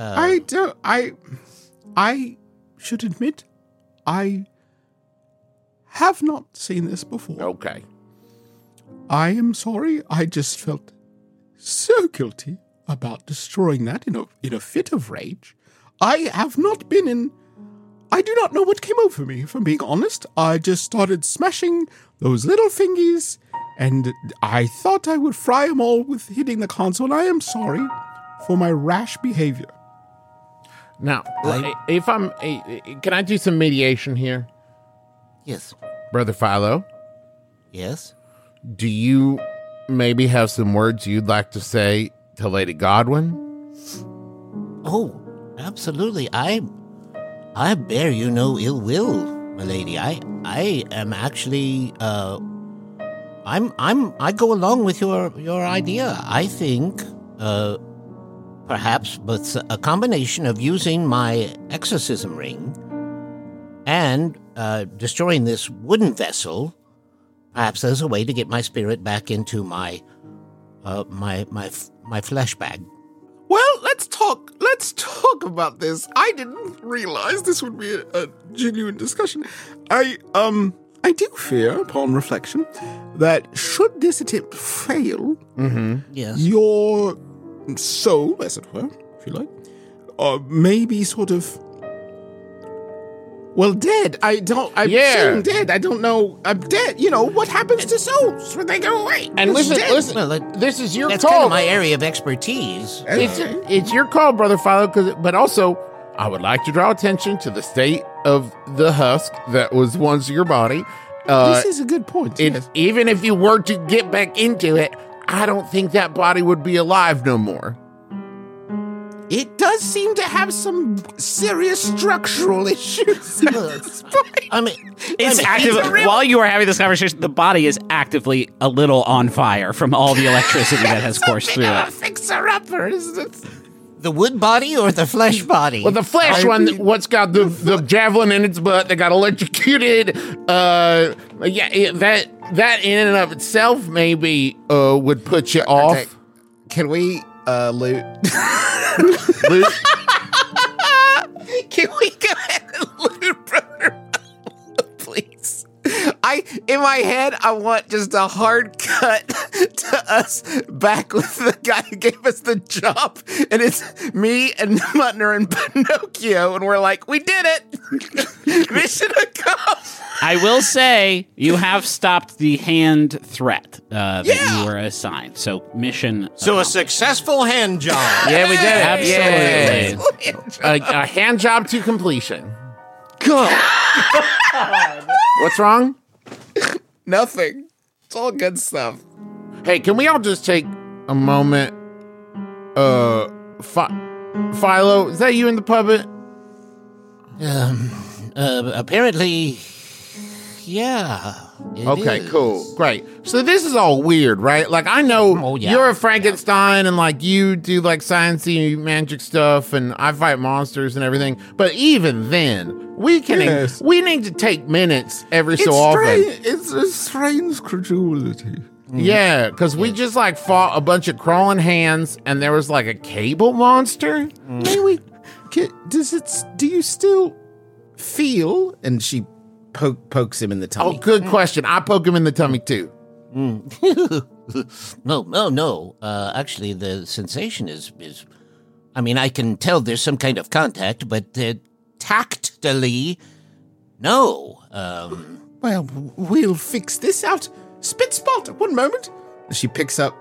I should admit, I have not seen this before. Okay. I am sorry. I just felt so guilty about destroying that in a fit of rage. I have not been in... I do not know what came over me, if I'm being honest. I just started smashing those little fingies, and I thought I would fry them all with hitting the console, and I am sorry for my rash behavior. Now, can I do some mediation here? Yes. Brother Philo? Yes? Do you maybe have some words you'd like to say to Lady Godwin? Oh, Absolutely. I bear you no ill will, milady. I am actually I go along with your idea. I think perhaps with a combination of using my exorcism ring and destroying this wooden vessel, perhaps there's a way to get my spirit back into my flesh bag. Well, let's talk talk about this. I didn't realize this would be a genuine discussion. I do fear, upon reflection, that should this attempt fail, yes, your soul, as it were, if you like, may be sort of, well, dead. I'm saying dead. I don't know. I'm dead. You know, what happens to souls when they go away? And listen, well, this is your that's call. That's kind of my area of expertise. It's your call, Brother Philo, but also, I would like to draw attention to the state of the husk that was once your body. This is a good point. Yes. Even if you were to get back into it, I don't think that body would be alive no more. It does seem to have some serious structural issues. While you are having this conversation, the body is actively a little on fire from all the electricity that has coursed through it. Fixer-upper, isn't it? The wood body or the flesh body? Well, the flesh what's got the javelin in its butt that got electrocuted. That in and of itself maybe would put you off. Okay. Can we loot? Loot? Can we go ahead and loot, brother? Please. In my head, I want just a hard cut to us back with the guy who gave us the job, and it's me and Mutner and Pinocchio, and we're like, we did it! Mission accomplished! I will say, you have stopped the hand threat that you were assigned. So, mission... So a successful hand job. Yeah, we did it. Absolutely. A hand job to completion. God. What's wrong? Nothing. It's all good stuff. Hey, can we all just take a moment? Philo, is that you in the puppet? Apparently, yeah. Okay, cool. Great. So this is all weird, right? Like, I know you're a Frankenstein and, like, you do, like, sciencey magic stuff and I fight monsters and everything. But even then, we need to take minutes every so often. It's a strange credulity. Yeah, because we just, like, fought a bunch of crawling hands and there was, like, a cable monster. Do you still feel? And she pokes him in the tummy. Oh, good question. I poke him in the tummy, too. No. Actually, the sensation is, I mean, I can tell there's some kind of contact, but tactily, no. Well, we'll fix this out. Spitspot, one moment. She picks up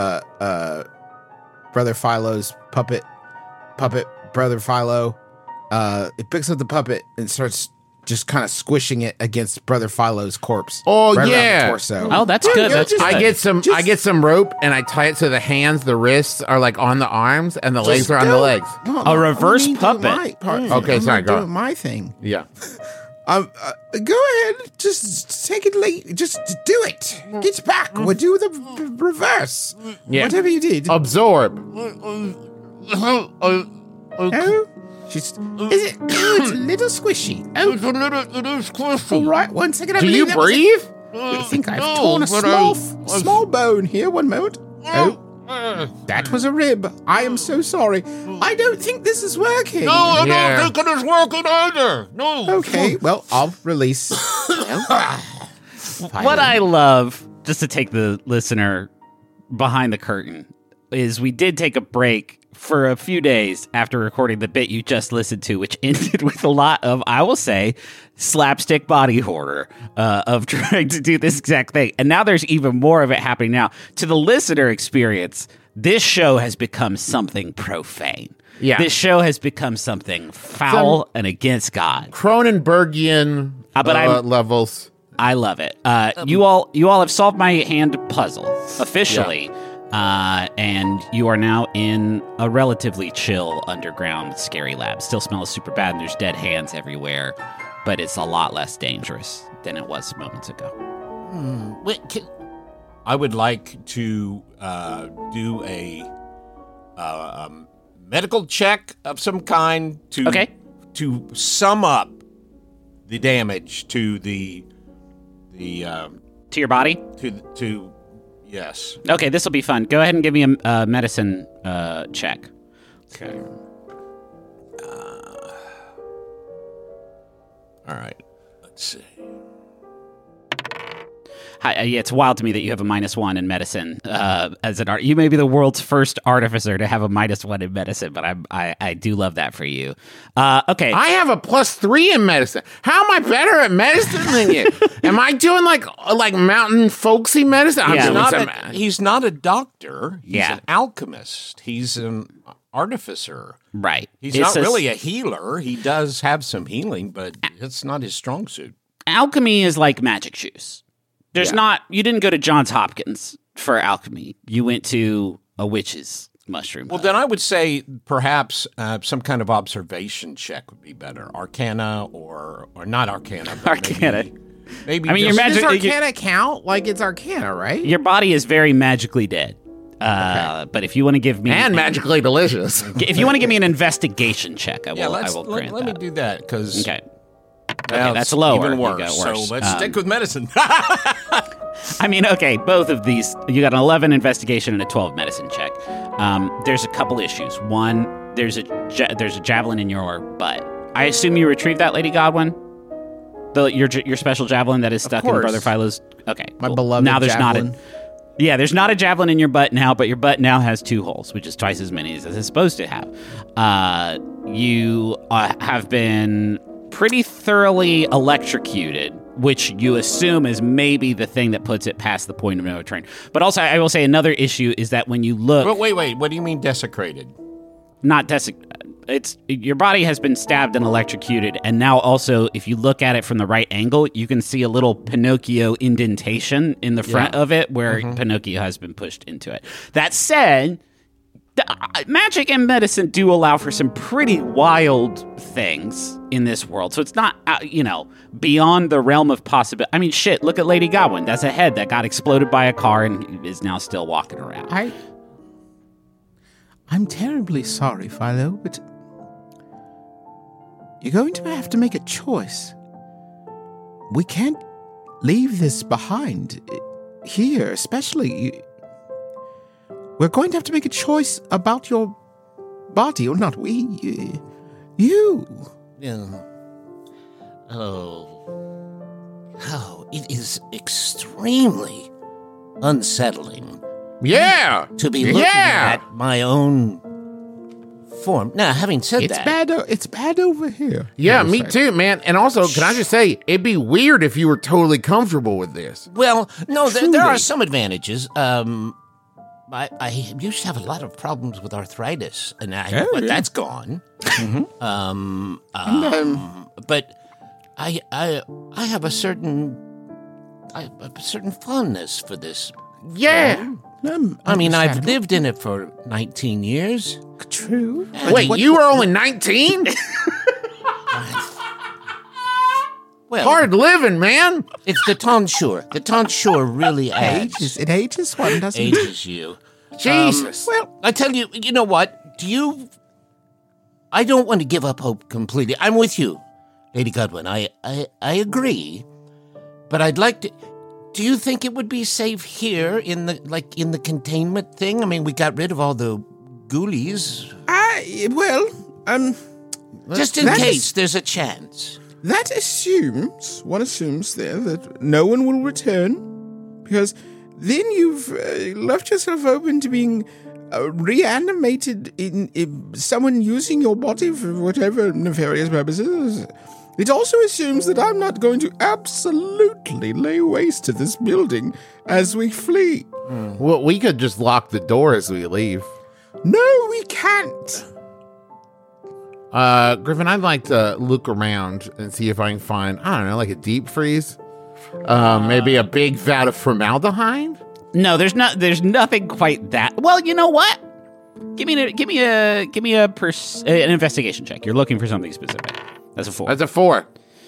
Brother Philo's puppet, Brother Philo. It picks up the puppet and starts just kind of squishing it against Brother Philo's corpse. Oh, right yeah. around the torso. Oh, that's good. That's good. I get some rope and I tie it so the hands, the wrists are like on the arms and the legs are on the legs. A reverse puppet. Okay, sorry, go on. My thing. Yeah. Go ahead. Just take it late. Just do it. Get back. We'll do the reverse. Yeah. Whatever you did. Absorb. Oh? It's a little squishy. Oh, it's a little squishy. All right, 1 second. Do you breathe? I think I've torn a small bone here. 1 moment. Oh, that was a rib. I am so sorry. I don't think this is working. No, I don't think it is working either. No. Okay, well, I'll release. What I love, just to take the listener behind the curtain, is we did take a break for a few days after recording the bit you just listened to, which ended with a lot of, I will say, slapstick body horror of trying to do this exact thing. And now there's even more of it happening now. To the listener experience, this show has become something profane. Yeah. This show has become something foul and against God. Cronenbergian levels. I love it. You all have solved my hand puzzle officially. Yeah. And you are now in a relatively chill underground scary lab. Still smells super bad, and there's dead hands everywhere, but it's a lot less dangerous than it was moments ago. I would like to do a medical check of some kind to sum up the damage to the to your body. To yes. Okay, this will be fun. Go ahead and give me a medicine check. Okay. All right. Let's see. Hi, yeah, it's wild to me that you have a -1 in medicine as an art. You may be the world's first artificer to have a -1 in medicine, but I do love that for you. Okay, I have a +3 in medicine. How am I better at medicine than you? Am I doing like mountain folksy medicine? He's not a doctor. He's an alchemist. He's an artificer. Right. He's not really a healer. He does have some healing, but it's not his strong suit. Alchemy is like magic shoes. You didn't go to Johns Hopkins for alchemy. You went to a witch's mushroom. Well, then I would say perhaps some kind of observation check would be better. Arcana or not Arcana. But Arcana. Maybe I mean, does Arcana count? Like, it's Arcana, right? Your body is very magically dead. But if you want to give me... And magically delicious. If you want to give me an investigation check, I will grant that. Let me do that, because... Okay. Okay, that's lower. Even worse. So let's stick with medicine. I mean, okay, both of these, you got an 11 investigation and a 12 medicine check. There's a couple issues. One, there's a javelin in your butt. I assume you retrieved that, Lady Godwin? Your special javelin that is stuck in Brother Philo's... Okay, my beloved now there's javelin. There's not a javelin in your butt now, but your butt now has 2 holes, which is twice as many as it's supposed to have. You have been pretty thoroughly electrocuted, which you assume is maybe the thing that puts it past the point of no return. But also, I will say another issue is that when you look... But wait, what do you mean desecrated? Not desecrated. It's your body has been stabbed and electrocuted, and now also, if you look at it from the right angle, you can see a little Pinocchio indentation in the front of it where Pinocchio has been pushed into it. That said, magic and medicine do allow for some pretty wild things in this world, so it's not beyond the realm of possibility. I mean, shit, look at Lady Godwin. That's a head that got exploded by a car and is now still walking around. I'm terribly sorry, Philo, but you're going to have to make a choice. We can't leave this behind here, especially. We're going to have to make a choice about your body, or not we, you. Oh, it is extremely unsettling. Yeah. To be looking at my own form. Now, having said that... It's bad over here. Yeah, me too, man. And also, can I just say, it'd be weird if you were totally comfortable with this. Well, no, there are some advantages. I used to have a lot of problems with arthritis, and but that's gone. But I have a certain fondness for this. Yeah. I mean, I've lived in it for 19 years. True. Wait, you were only 19? Well, hard living, man. It's the tonsure. The tonsure really adds. It ages one, doesn't it? Ages you. Jesus. Well, I tell you, you know what? I don't want to give up hope completely. I'm with you, Lady Godwin. I agree, but I'd like to. Do you think it would be safe here in the containment thing? I mean, we got rid of all the ghoulies. Just in case there's a chance. That one assumes there that no one will return, because then you've left yourself open to being reanimated in someone using your body for whatever nefarious purposes. It also assumes that I'm not going to absolutely lay waste to this building as we flee. Well, we could just lock the door as we leave. No, we can't. Griffin, I'd like to look around and see if I can find, I don't know, like a deep freeze. Maybe a big vat of formaldehyde? No, there's nothing quite that. Well, you know what? Give me an investigation check. You're looking for something specific. That's a 4. That's a 4.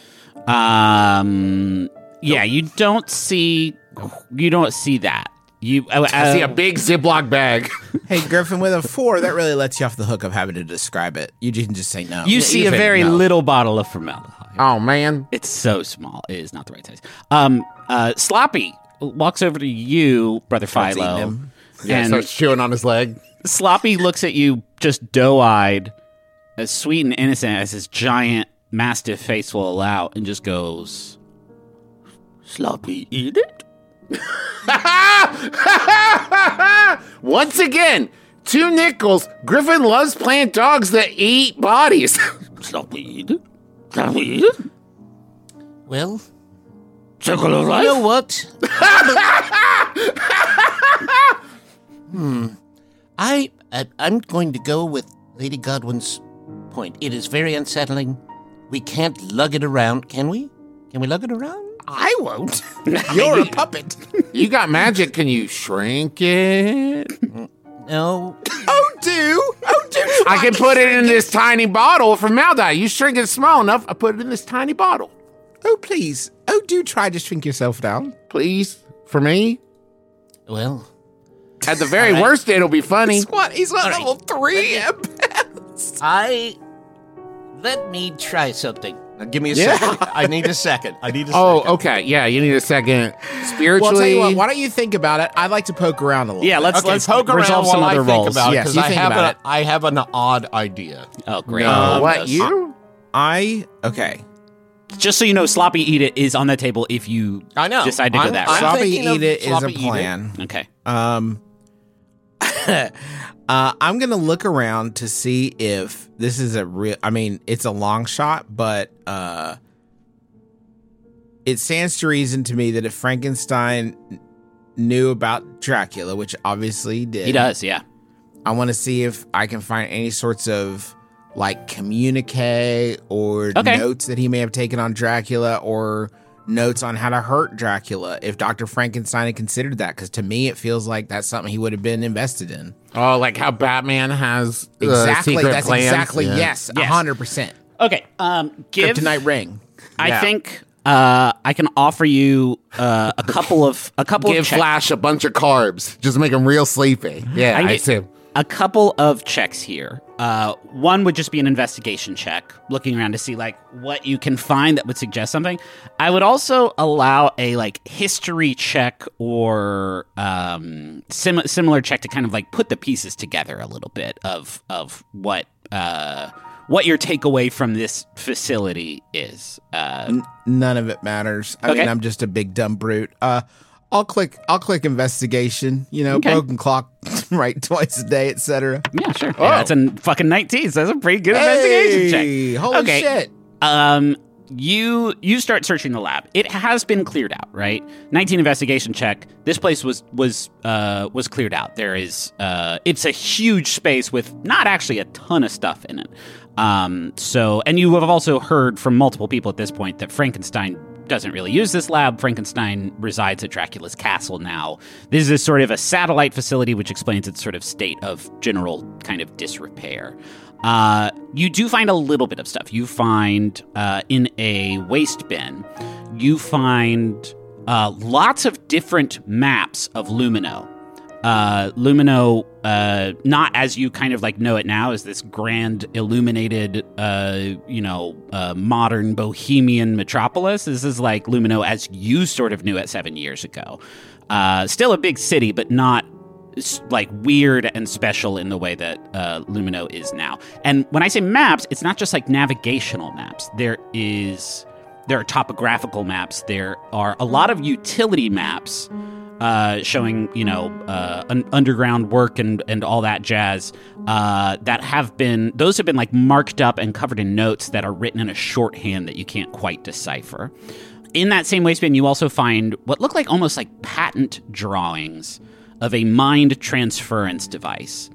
Yeah, you don't see that. I see a big Ziploc bag. Hey, Griffin, with a 4, that really lets you off the hook of having to describe it. You can just say no. You see a very little bottle of formaldehyde. Oh, man. It's so small. It is not the right size. Sloppy walks over to you, Brother Philo. And starts chewing on his leg. Sloppy looks at you just doe-eyed, as sweet and innocent as his giant mastiff face will allow, and just goes, Sloppy, eat it? Once again, 2 nickels. Griffin loves plant dogs that eat bodies. Sloppy, eat it? Sloppy, eat it? Well, Circle of life? you know what? I'm going to go with Lady Godwin's point. It is very unsettling. We can't lug it around, can we? Can we lug it around? I won't. You're a puppet. You got magic. Can you shrink it? No. Oh, do. I can put it in this tiny bottle for formaldehyde. You shrink it small enough, I put it in this tiny bottle. Oh, please. Oh, do try to shrink yourself down. Please, for me. Well, at the very worst, it'll be funny. He's what level 3 at best. Let me try something. Now, give me a second. I need a second. Oh, okay. Yeah, you need a second. Spiritually. Well, I'll tell you what, why don't you think about it? I'd like to poke around a little bit. Let's poke around resolve some while other I think rolls. about it, Yes, because you think about it. I have an odd idea. Oh, great. What, you? Okay. Just so you know, Sloppy Eat It is on the table if you decide to go that route. Sloppy Eat It is a plan. Okay. I'm going to look around to see if this is a real... I mean, it's a long shot, but it stands to reason to me that if Frankenstein knew about Dracula, which obviously he did... He does, yeah. I want to see if I can find any sorts of, like, communique or notes that he may have taken on Dracula or notes on how to hurt Dracula if Dr. Frankenstein had considered that, because to me it feels like that's something he would have been invested in. Oh, like how Batman has exactly. secret That's plans? exactly yes, 100%. Okay, give Kryptonite ring. I think I can offer you a couple Give Flash a bunch of carbs, just make him real sleepy. Yeah, I see. A couple of checks here. One would just be an investigation check, looking around to see like what you can find that would suggest something. I would also allow a like history check or similar check to kind of like put the pieces together a little bit of what your takeaway from this facility is. None of it matters. I mean, I'm just a big dumb brute. I'll click investigation, broken clock, right, twice a day, etc. Yeah, sure. Yeah, that's a fucking 19. So that's a pretty good investigation check. Holy shit. You start searching the lab. It has been cleared out, right? 19 investigation check. This place was cleared out. There is it's a huge space with not actually a ton of stuff in it. And you have also heard from multiple people at this point that Frankenstein doesn't really use this lab. Frankenstein resides at Dracula's castle now. This is sort of a satellite facility, which explains its sort of state of general kind of disrepair. You do find a little bit of stuff. You find in a waste bin, you find lots of different maps of Lumino. Lumino, not as you kind of like know it now, as this grand illuminated, modern bohemian metropolis. This is like Lumino as you sort of knew it 7 years ago. Still a big city, but not like weird and special in the way that Lumino is now. And when I say maps, it's not just like navigational maps. There are topographical maps. There are a lot of utility maps showing, underground work and all that jazz that have been like marked up and covered in notes that are written in a shorthand that you can't quite decipher. In that same waste bin, you also find what look like almost like patent drawings of a mind transference device.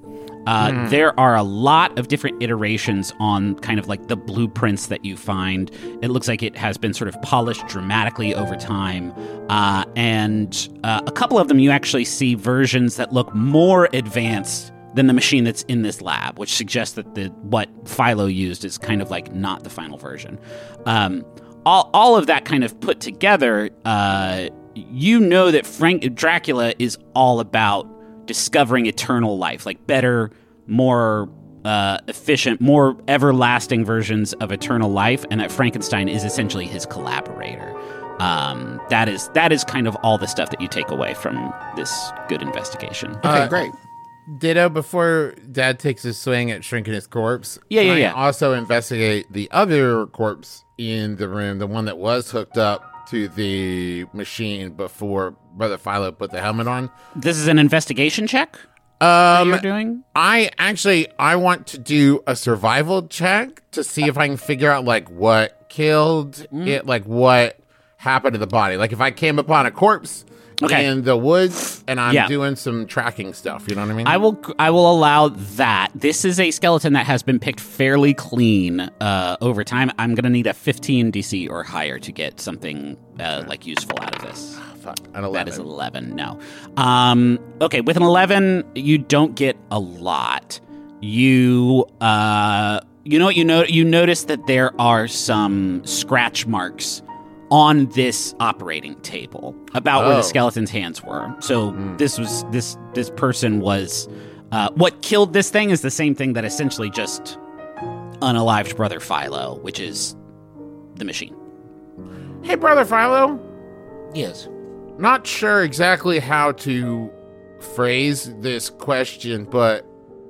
There are a lot of different iterations on kind of like the blueprints that you find. It looks like it has been sort of polished dramatically over time. And a couple of them you actually see versions that look more advanced than the machine that's in this lab, which suggests that what Philo used is kind of like not the final version. All of that kind of put together, you know that Frank Dracula is all about discovering eternal life, like better, more efficient, more everlasting versions of eternal life, and that Frankenstein is essentially his collaborator. That is kind of all the stuff that you take away from this good investigation. Okay, great. Ditto, before Dad takes a swing at shrinking his corpse, Yeah. also investigate the other corpse in the room, the one that was hooked up to the machine before Brother Philo put the helmet on. This is an investigation check that you're doing? I want to do a survival check to see if I can figure out, like, what killed it, like, what happened to the body. Like, if I came upon a corpse in the woods and I'm doing some tracking stuff, you know what I mean? I will allow that. This is a skeleton that has been picked fairly clean over time. I'm going to need a 15 DC or higher to get something like useful out of this. Fuck, an 11. That is 11, no. Okay, with an 11, you don't get a lot. You know what you notice that there are some scratch marks on this operating table about where the skeleton's hands were. So this person was what killed this thing is the same thing that essentially just unalived Brother Philo, which is the machine. Hey, Brother Philo. Yes. Not sure exactly how to phrase this question, but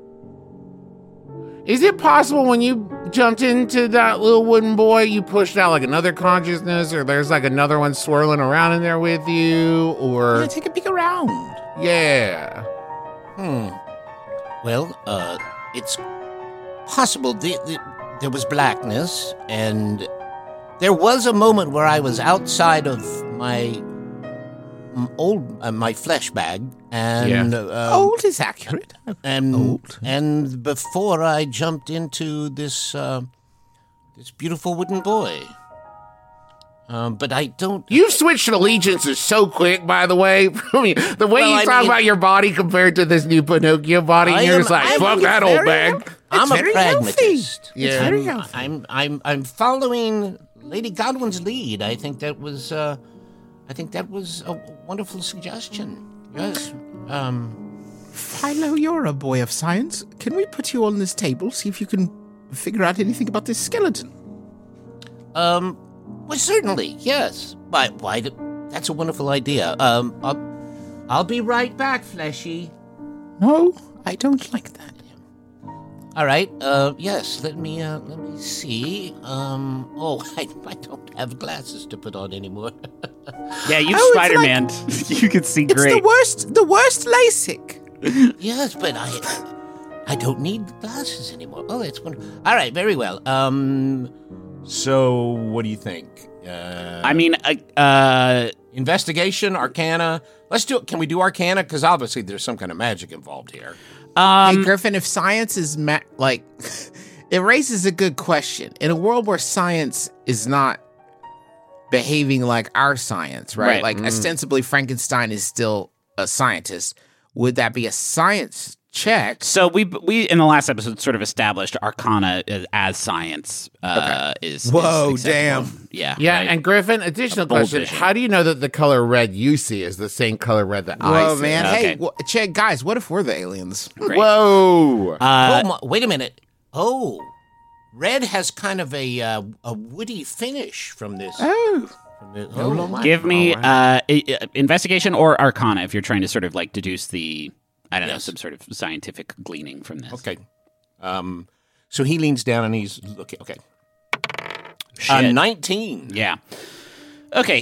is it possible when you jumped into that little wooden boy, you pushed out like another consciousness, or there's like another one swirling around in there with you, or... Yeah, take a peek around. Yeah. Well, it's possible. There was blackness, and there was a moment where I was outside of my my flesh bag, and old is accurate. And before I jumped into this this beautiful wooden boy. But I don't... You've switched allegiances so quick, by the way. I mean, the way you talk about your body compared to this new Pinocchio body, you're just like, fuck that old bag. I'm a pragmatist. Yeah. It's very healthy. I'm following Lady Godwin's lead. I think that was a wonderful suggestion. Yes. Philo, you're a boy of science. Can we put you on this table, see if you can figure out anything about this skeleton? Well, certainly, yes. Why? That's a wonderful idea. I'll be right back, Fleshy. No, I don't like that. All right. Yes. Let me see. I don't have glasses to put on anymore. Yeah, you Spider-Man. Like, you can see great. It's the worst LASIK. Yes, but I don't need glasses anymore. Oh, that's wonderful. All right. Very well. So, what do you think? I mean, investigation, Arcana. Let's do it. Can we do Arcana? Because obviously there's some kind of magic involved here. Hey, Griffin, if science is it raises a good question. In a world where science is not behaving like our science, right? Like, ostensibly, Frankenstein is still a scientist. Would that be a science check? So we in the last episode sort of established Arcana as science is damn. Yeah. Right? And Griffin, additional question, how do you know that the color red you see is the same color red that I see? Whoa, man. Okay. Hey, guys, what if we're the aliens? Great. Whoa. Wait a minute. Oh, red has kind of a woody finish from this. Give me investigation or Arcana if you're trying to sort of like deduce the... I don't know, some sort of scientific gleaning from this. Okay. So he leans down and he's looking. Okay. 19. Yeah. Okay.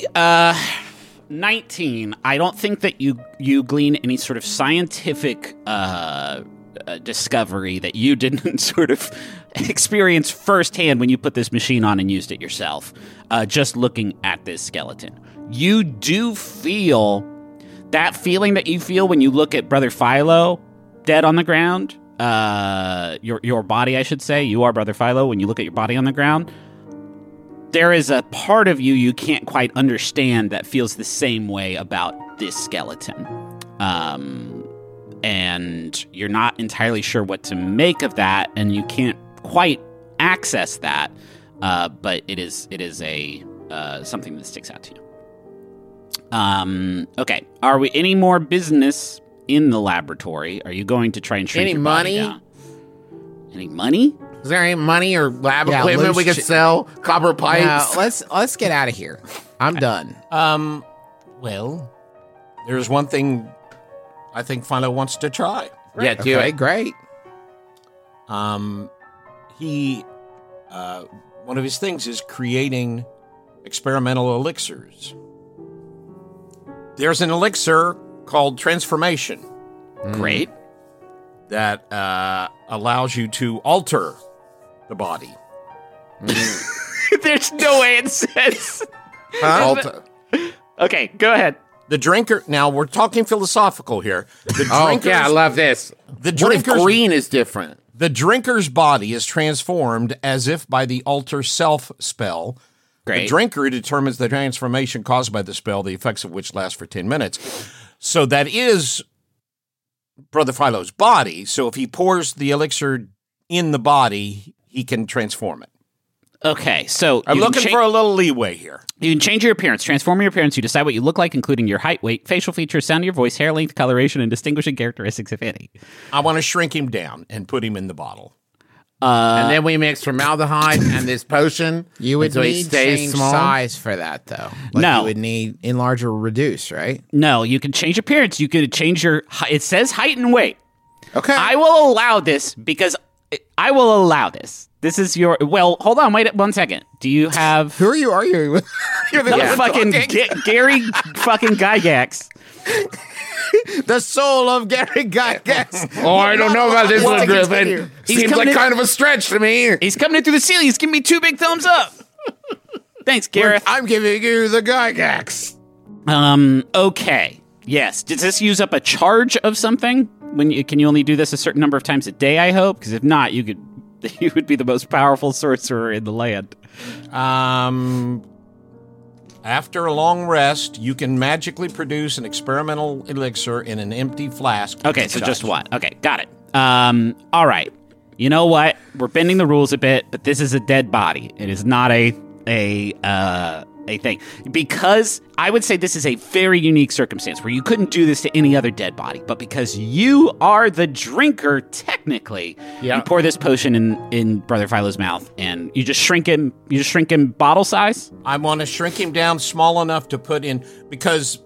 19. I don't think that you glean any sort of scientific discovery that you didn't sort of experience firsthand when you put this machine on and used it yourself. Just looking at this skeleton. You do feel... that feeling that you feel when you look at Brother Philo dead on the ground, your body, I should say, you are Brother Philo, when you look at your body on the ground, there is a part of you can't quite understand that feels the same way about this skeleton. And you're not entirely sure what to make of that, and you can't quite access that, but it is a something that sticks out to you. Okay, are we any more business in the laboratory? Are you going to try and shrink any your money? Body down? Any money? Is there any money or lab equipment we could sell? Copper pipes? Now, let's get out of here. I'm done. Well, there's one thing I think Philo wants to try. Yeah, do it. Great. He one of his things is creating experimental elixirs. There's an elixir called Transformation. Great. That allows you to alter the body. There's no way it says. Alter. Okay, go ahead. The drinker. Now we're talking philosophical here. The I love this. What if green is different? The drinker's body is transformed as if by the alter self spell. Great. The drinker determines the transformation caused by the spell, the effects of which last for 10 minutes. So that is Brother Philo's body. So if he pours the elixir in the body, he can transform it. Okay, so I'm looking for a little leeway here. You can change your appearance, transform your appearance. You decide what you look like, including your height, weight, facial features, sound of your voice, hair length, coloration, and distinguishing characteristics, if any. I want to shrink him down and put him in the bottle. And then we mix formaldehyde and this potion. You would need change small size for that, though. No. You would need enlarge or reduce, right? No, you can change appearance. You could change your... It says height and weight. Okay. I will allow this because... I will allow this. This is your... Well, hold on. Wait 1 second. Do you have... Who are you arguing with? You're the fucking Gary fucking Gygax. The soul of Gary Gygax. Oh, I don't know about this one, Griffin. Seems like kind of a stretch to me. He's coming in through the ceiling. He's giving me 2 big thumbs up. Thanks, Gareth. I'm giving you the Gygax. Okay. Yes. Does this use up a charge of something? Can you only do this a certain number of times a day, I hope? Because if not, you would be the most powerful sorcerer in the land. After a long rest, you can magically produce an experimental elixir in an empty flask. Okay, so just one. Okay, got it. All right. You know what? We're bending the rules a bit, but this is a dead body. It is not a thing. Because I would say this is a very unique circumstance where you couldn't do this to any other dead body, but because you are the drinker, technically, you pour this potion in Brother Philo's mouth, and you just shrink him. You just shrink him bottle size. I want to shrink him down small enough to put in because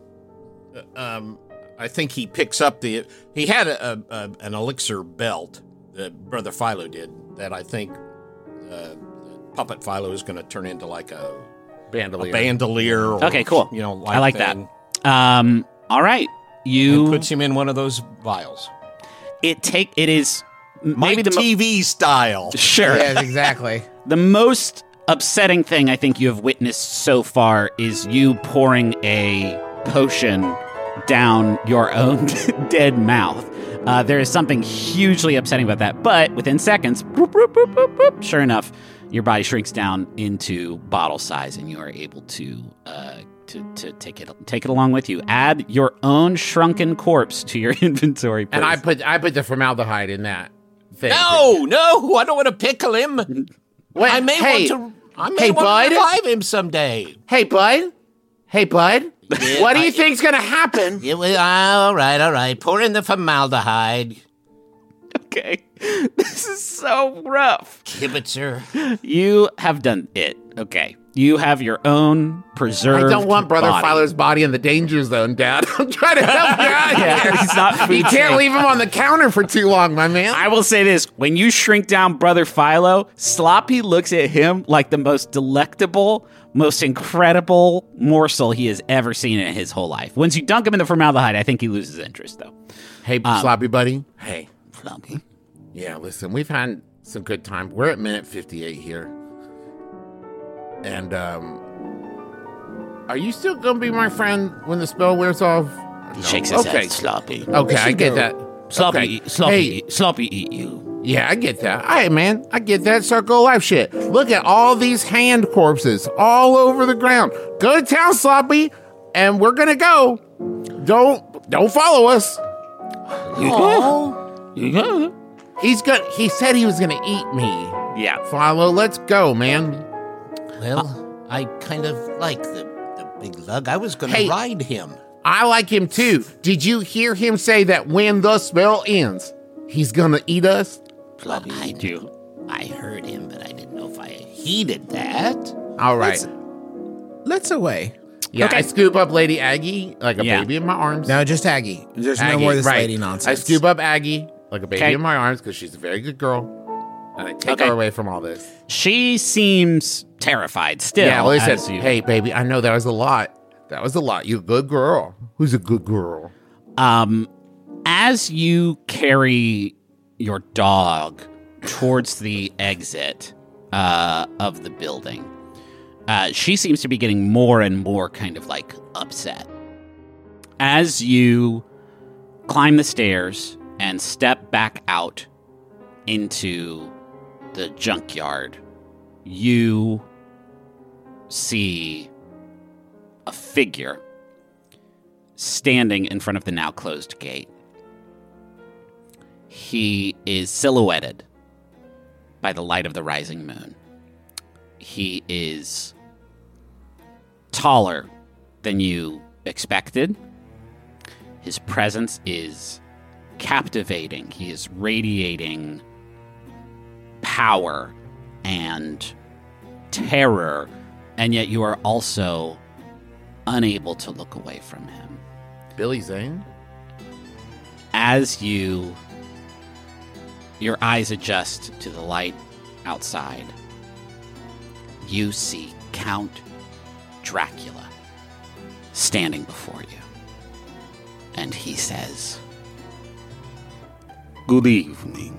I think he picks up he had an elixir belt that Brother Philo did that I think Puppet Philo is going to turn into like a bandolier. Or, okay, cool. I like thing. that. All right, and puts him in one of those vials. It is maybe the TV style. Sure. Yeah, exactly. The most upsetting thing I think you have witnessed so far is you pouring a potion down your own dead mouth. There is something hugely upsetting about that, but within seconds, boop, boop, boop, boop, boop, sure enough, your body shrinks down into bottle size, and you are able to take it along with you. Add your own shrunken corpse to your inventory. Please. And I put the formaldehyde in that thing. No, I don't want to pickle him. Wait, I may want to revive him someday. Hey, bud. Yeah, what do you think's going to happen? All right. Pour in the formaldehyde. Okay. This is so rough. Kibitzer. You have done it. Okay. You have your own preserved I don't want Brother body. Philo's body in the danger zone, Dad. I'm trying to help you out here. He's not food You can't leave him on the counter for too long, my man. I will say this. When you shrink down Brother Philo, Sloppy looks at him like the most delectable, most incredible morsel he has ever seen in his whole life. Once you dunk him in the formaldehyde, I think he loses interest, though. Hey, Sloppy buddy. Hey, Sloppy. Yeah, listen, we've had some good time. We're at minute 58 here. And, are you still going to be my friend when the spell wears off? He shakes his head, Sloppy. Okay, I get that. Sloppy eat you. Yeah, I get that. All right, man. I get that circle of life shit. Look at all these hand corpses all over the ground. Go to town, Sloppy, and we're gonna go. Don't follow us. You He said he was gonna eat me. Yeah. Follow. Let's go, man. Well, I kind of like the big lug. I was gonna ride him. I like him too. Did you hear him say that when the spell ends, he's gonna eat us? I do. I heard him, but I didn't know if I heeded that. All right. Let's away. Yeah, okay. I scoop up Lady Aggie like a baby in my arms. No, just Aggie. There's no more of this lady nonsense. I scoop up Aggie like a baby in my arms because she's a very good girl. And I take her away from all this. She seems terrified still. Yeah, listen. Hey, baby, I know that was a lot. That was a lot. You're a good girl. Who's a good girl? As you carry your dog towards the exit of the building, she seems to be getting more and more kind of like upset. As you climb the stairs and step back out into the junkyard, you see a figure standing in front of the now closed gate. He is silhouetted by the light of the rising moon. He is taller than you expected. His presence is captivating. He is radiating power and terror, and yet you are also unable to look away from him. Billy Zane? As your eyes adjust to the light outside, you see Count Dracula standing before you. And he says, "Good evening."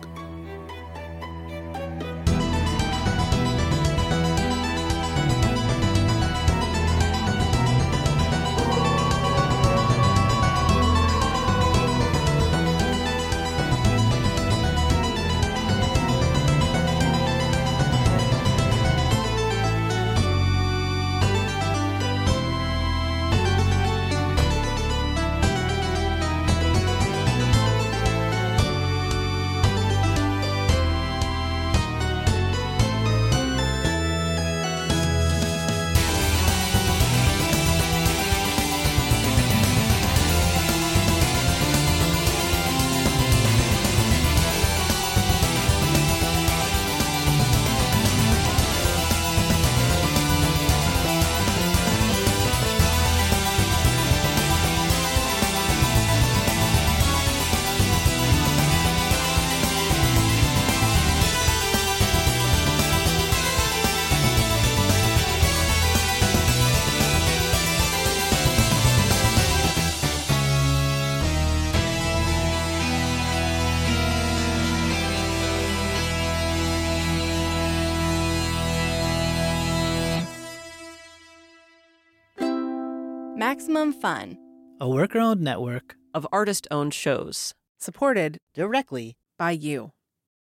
Maximum Fun, a worker-owned network of artist-owned shows, supported directly by you.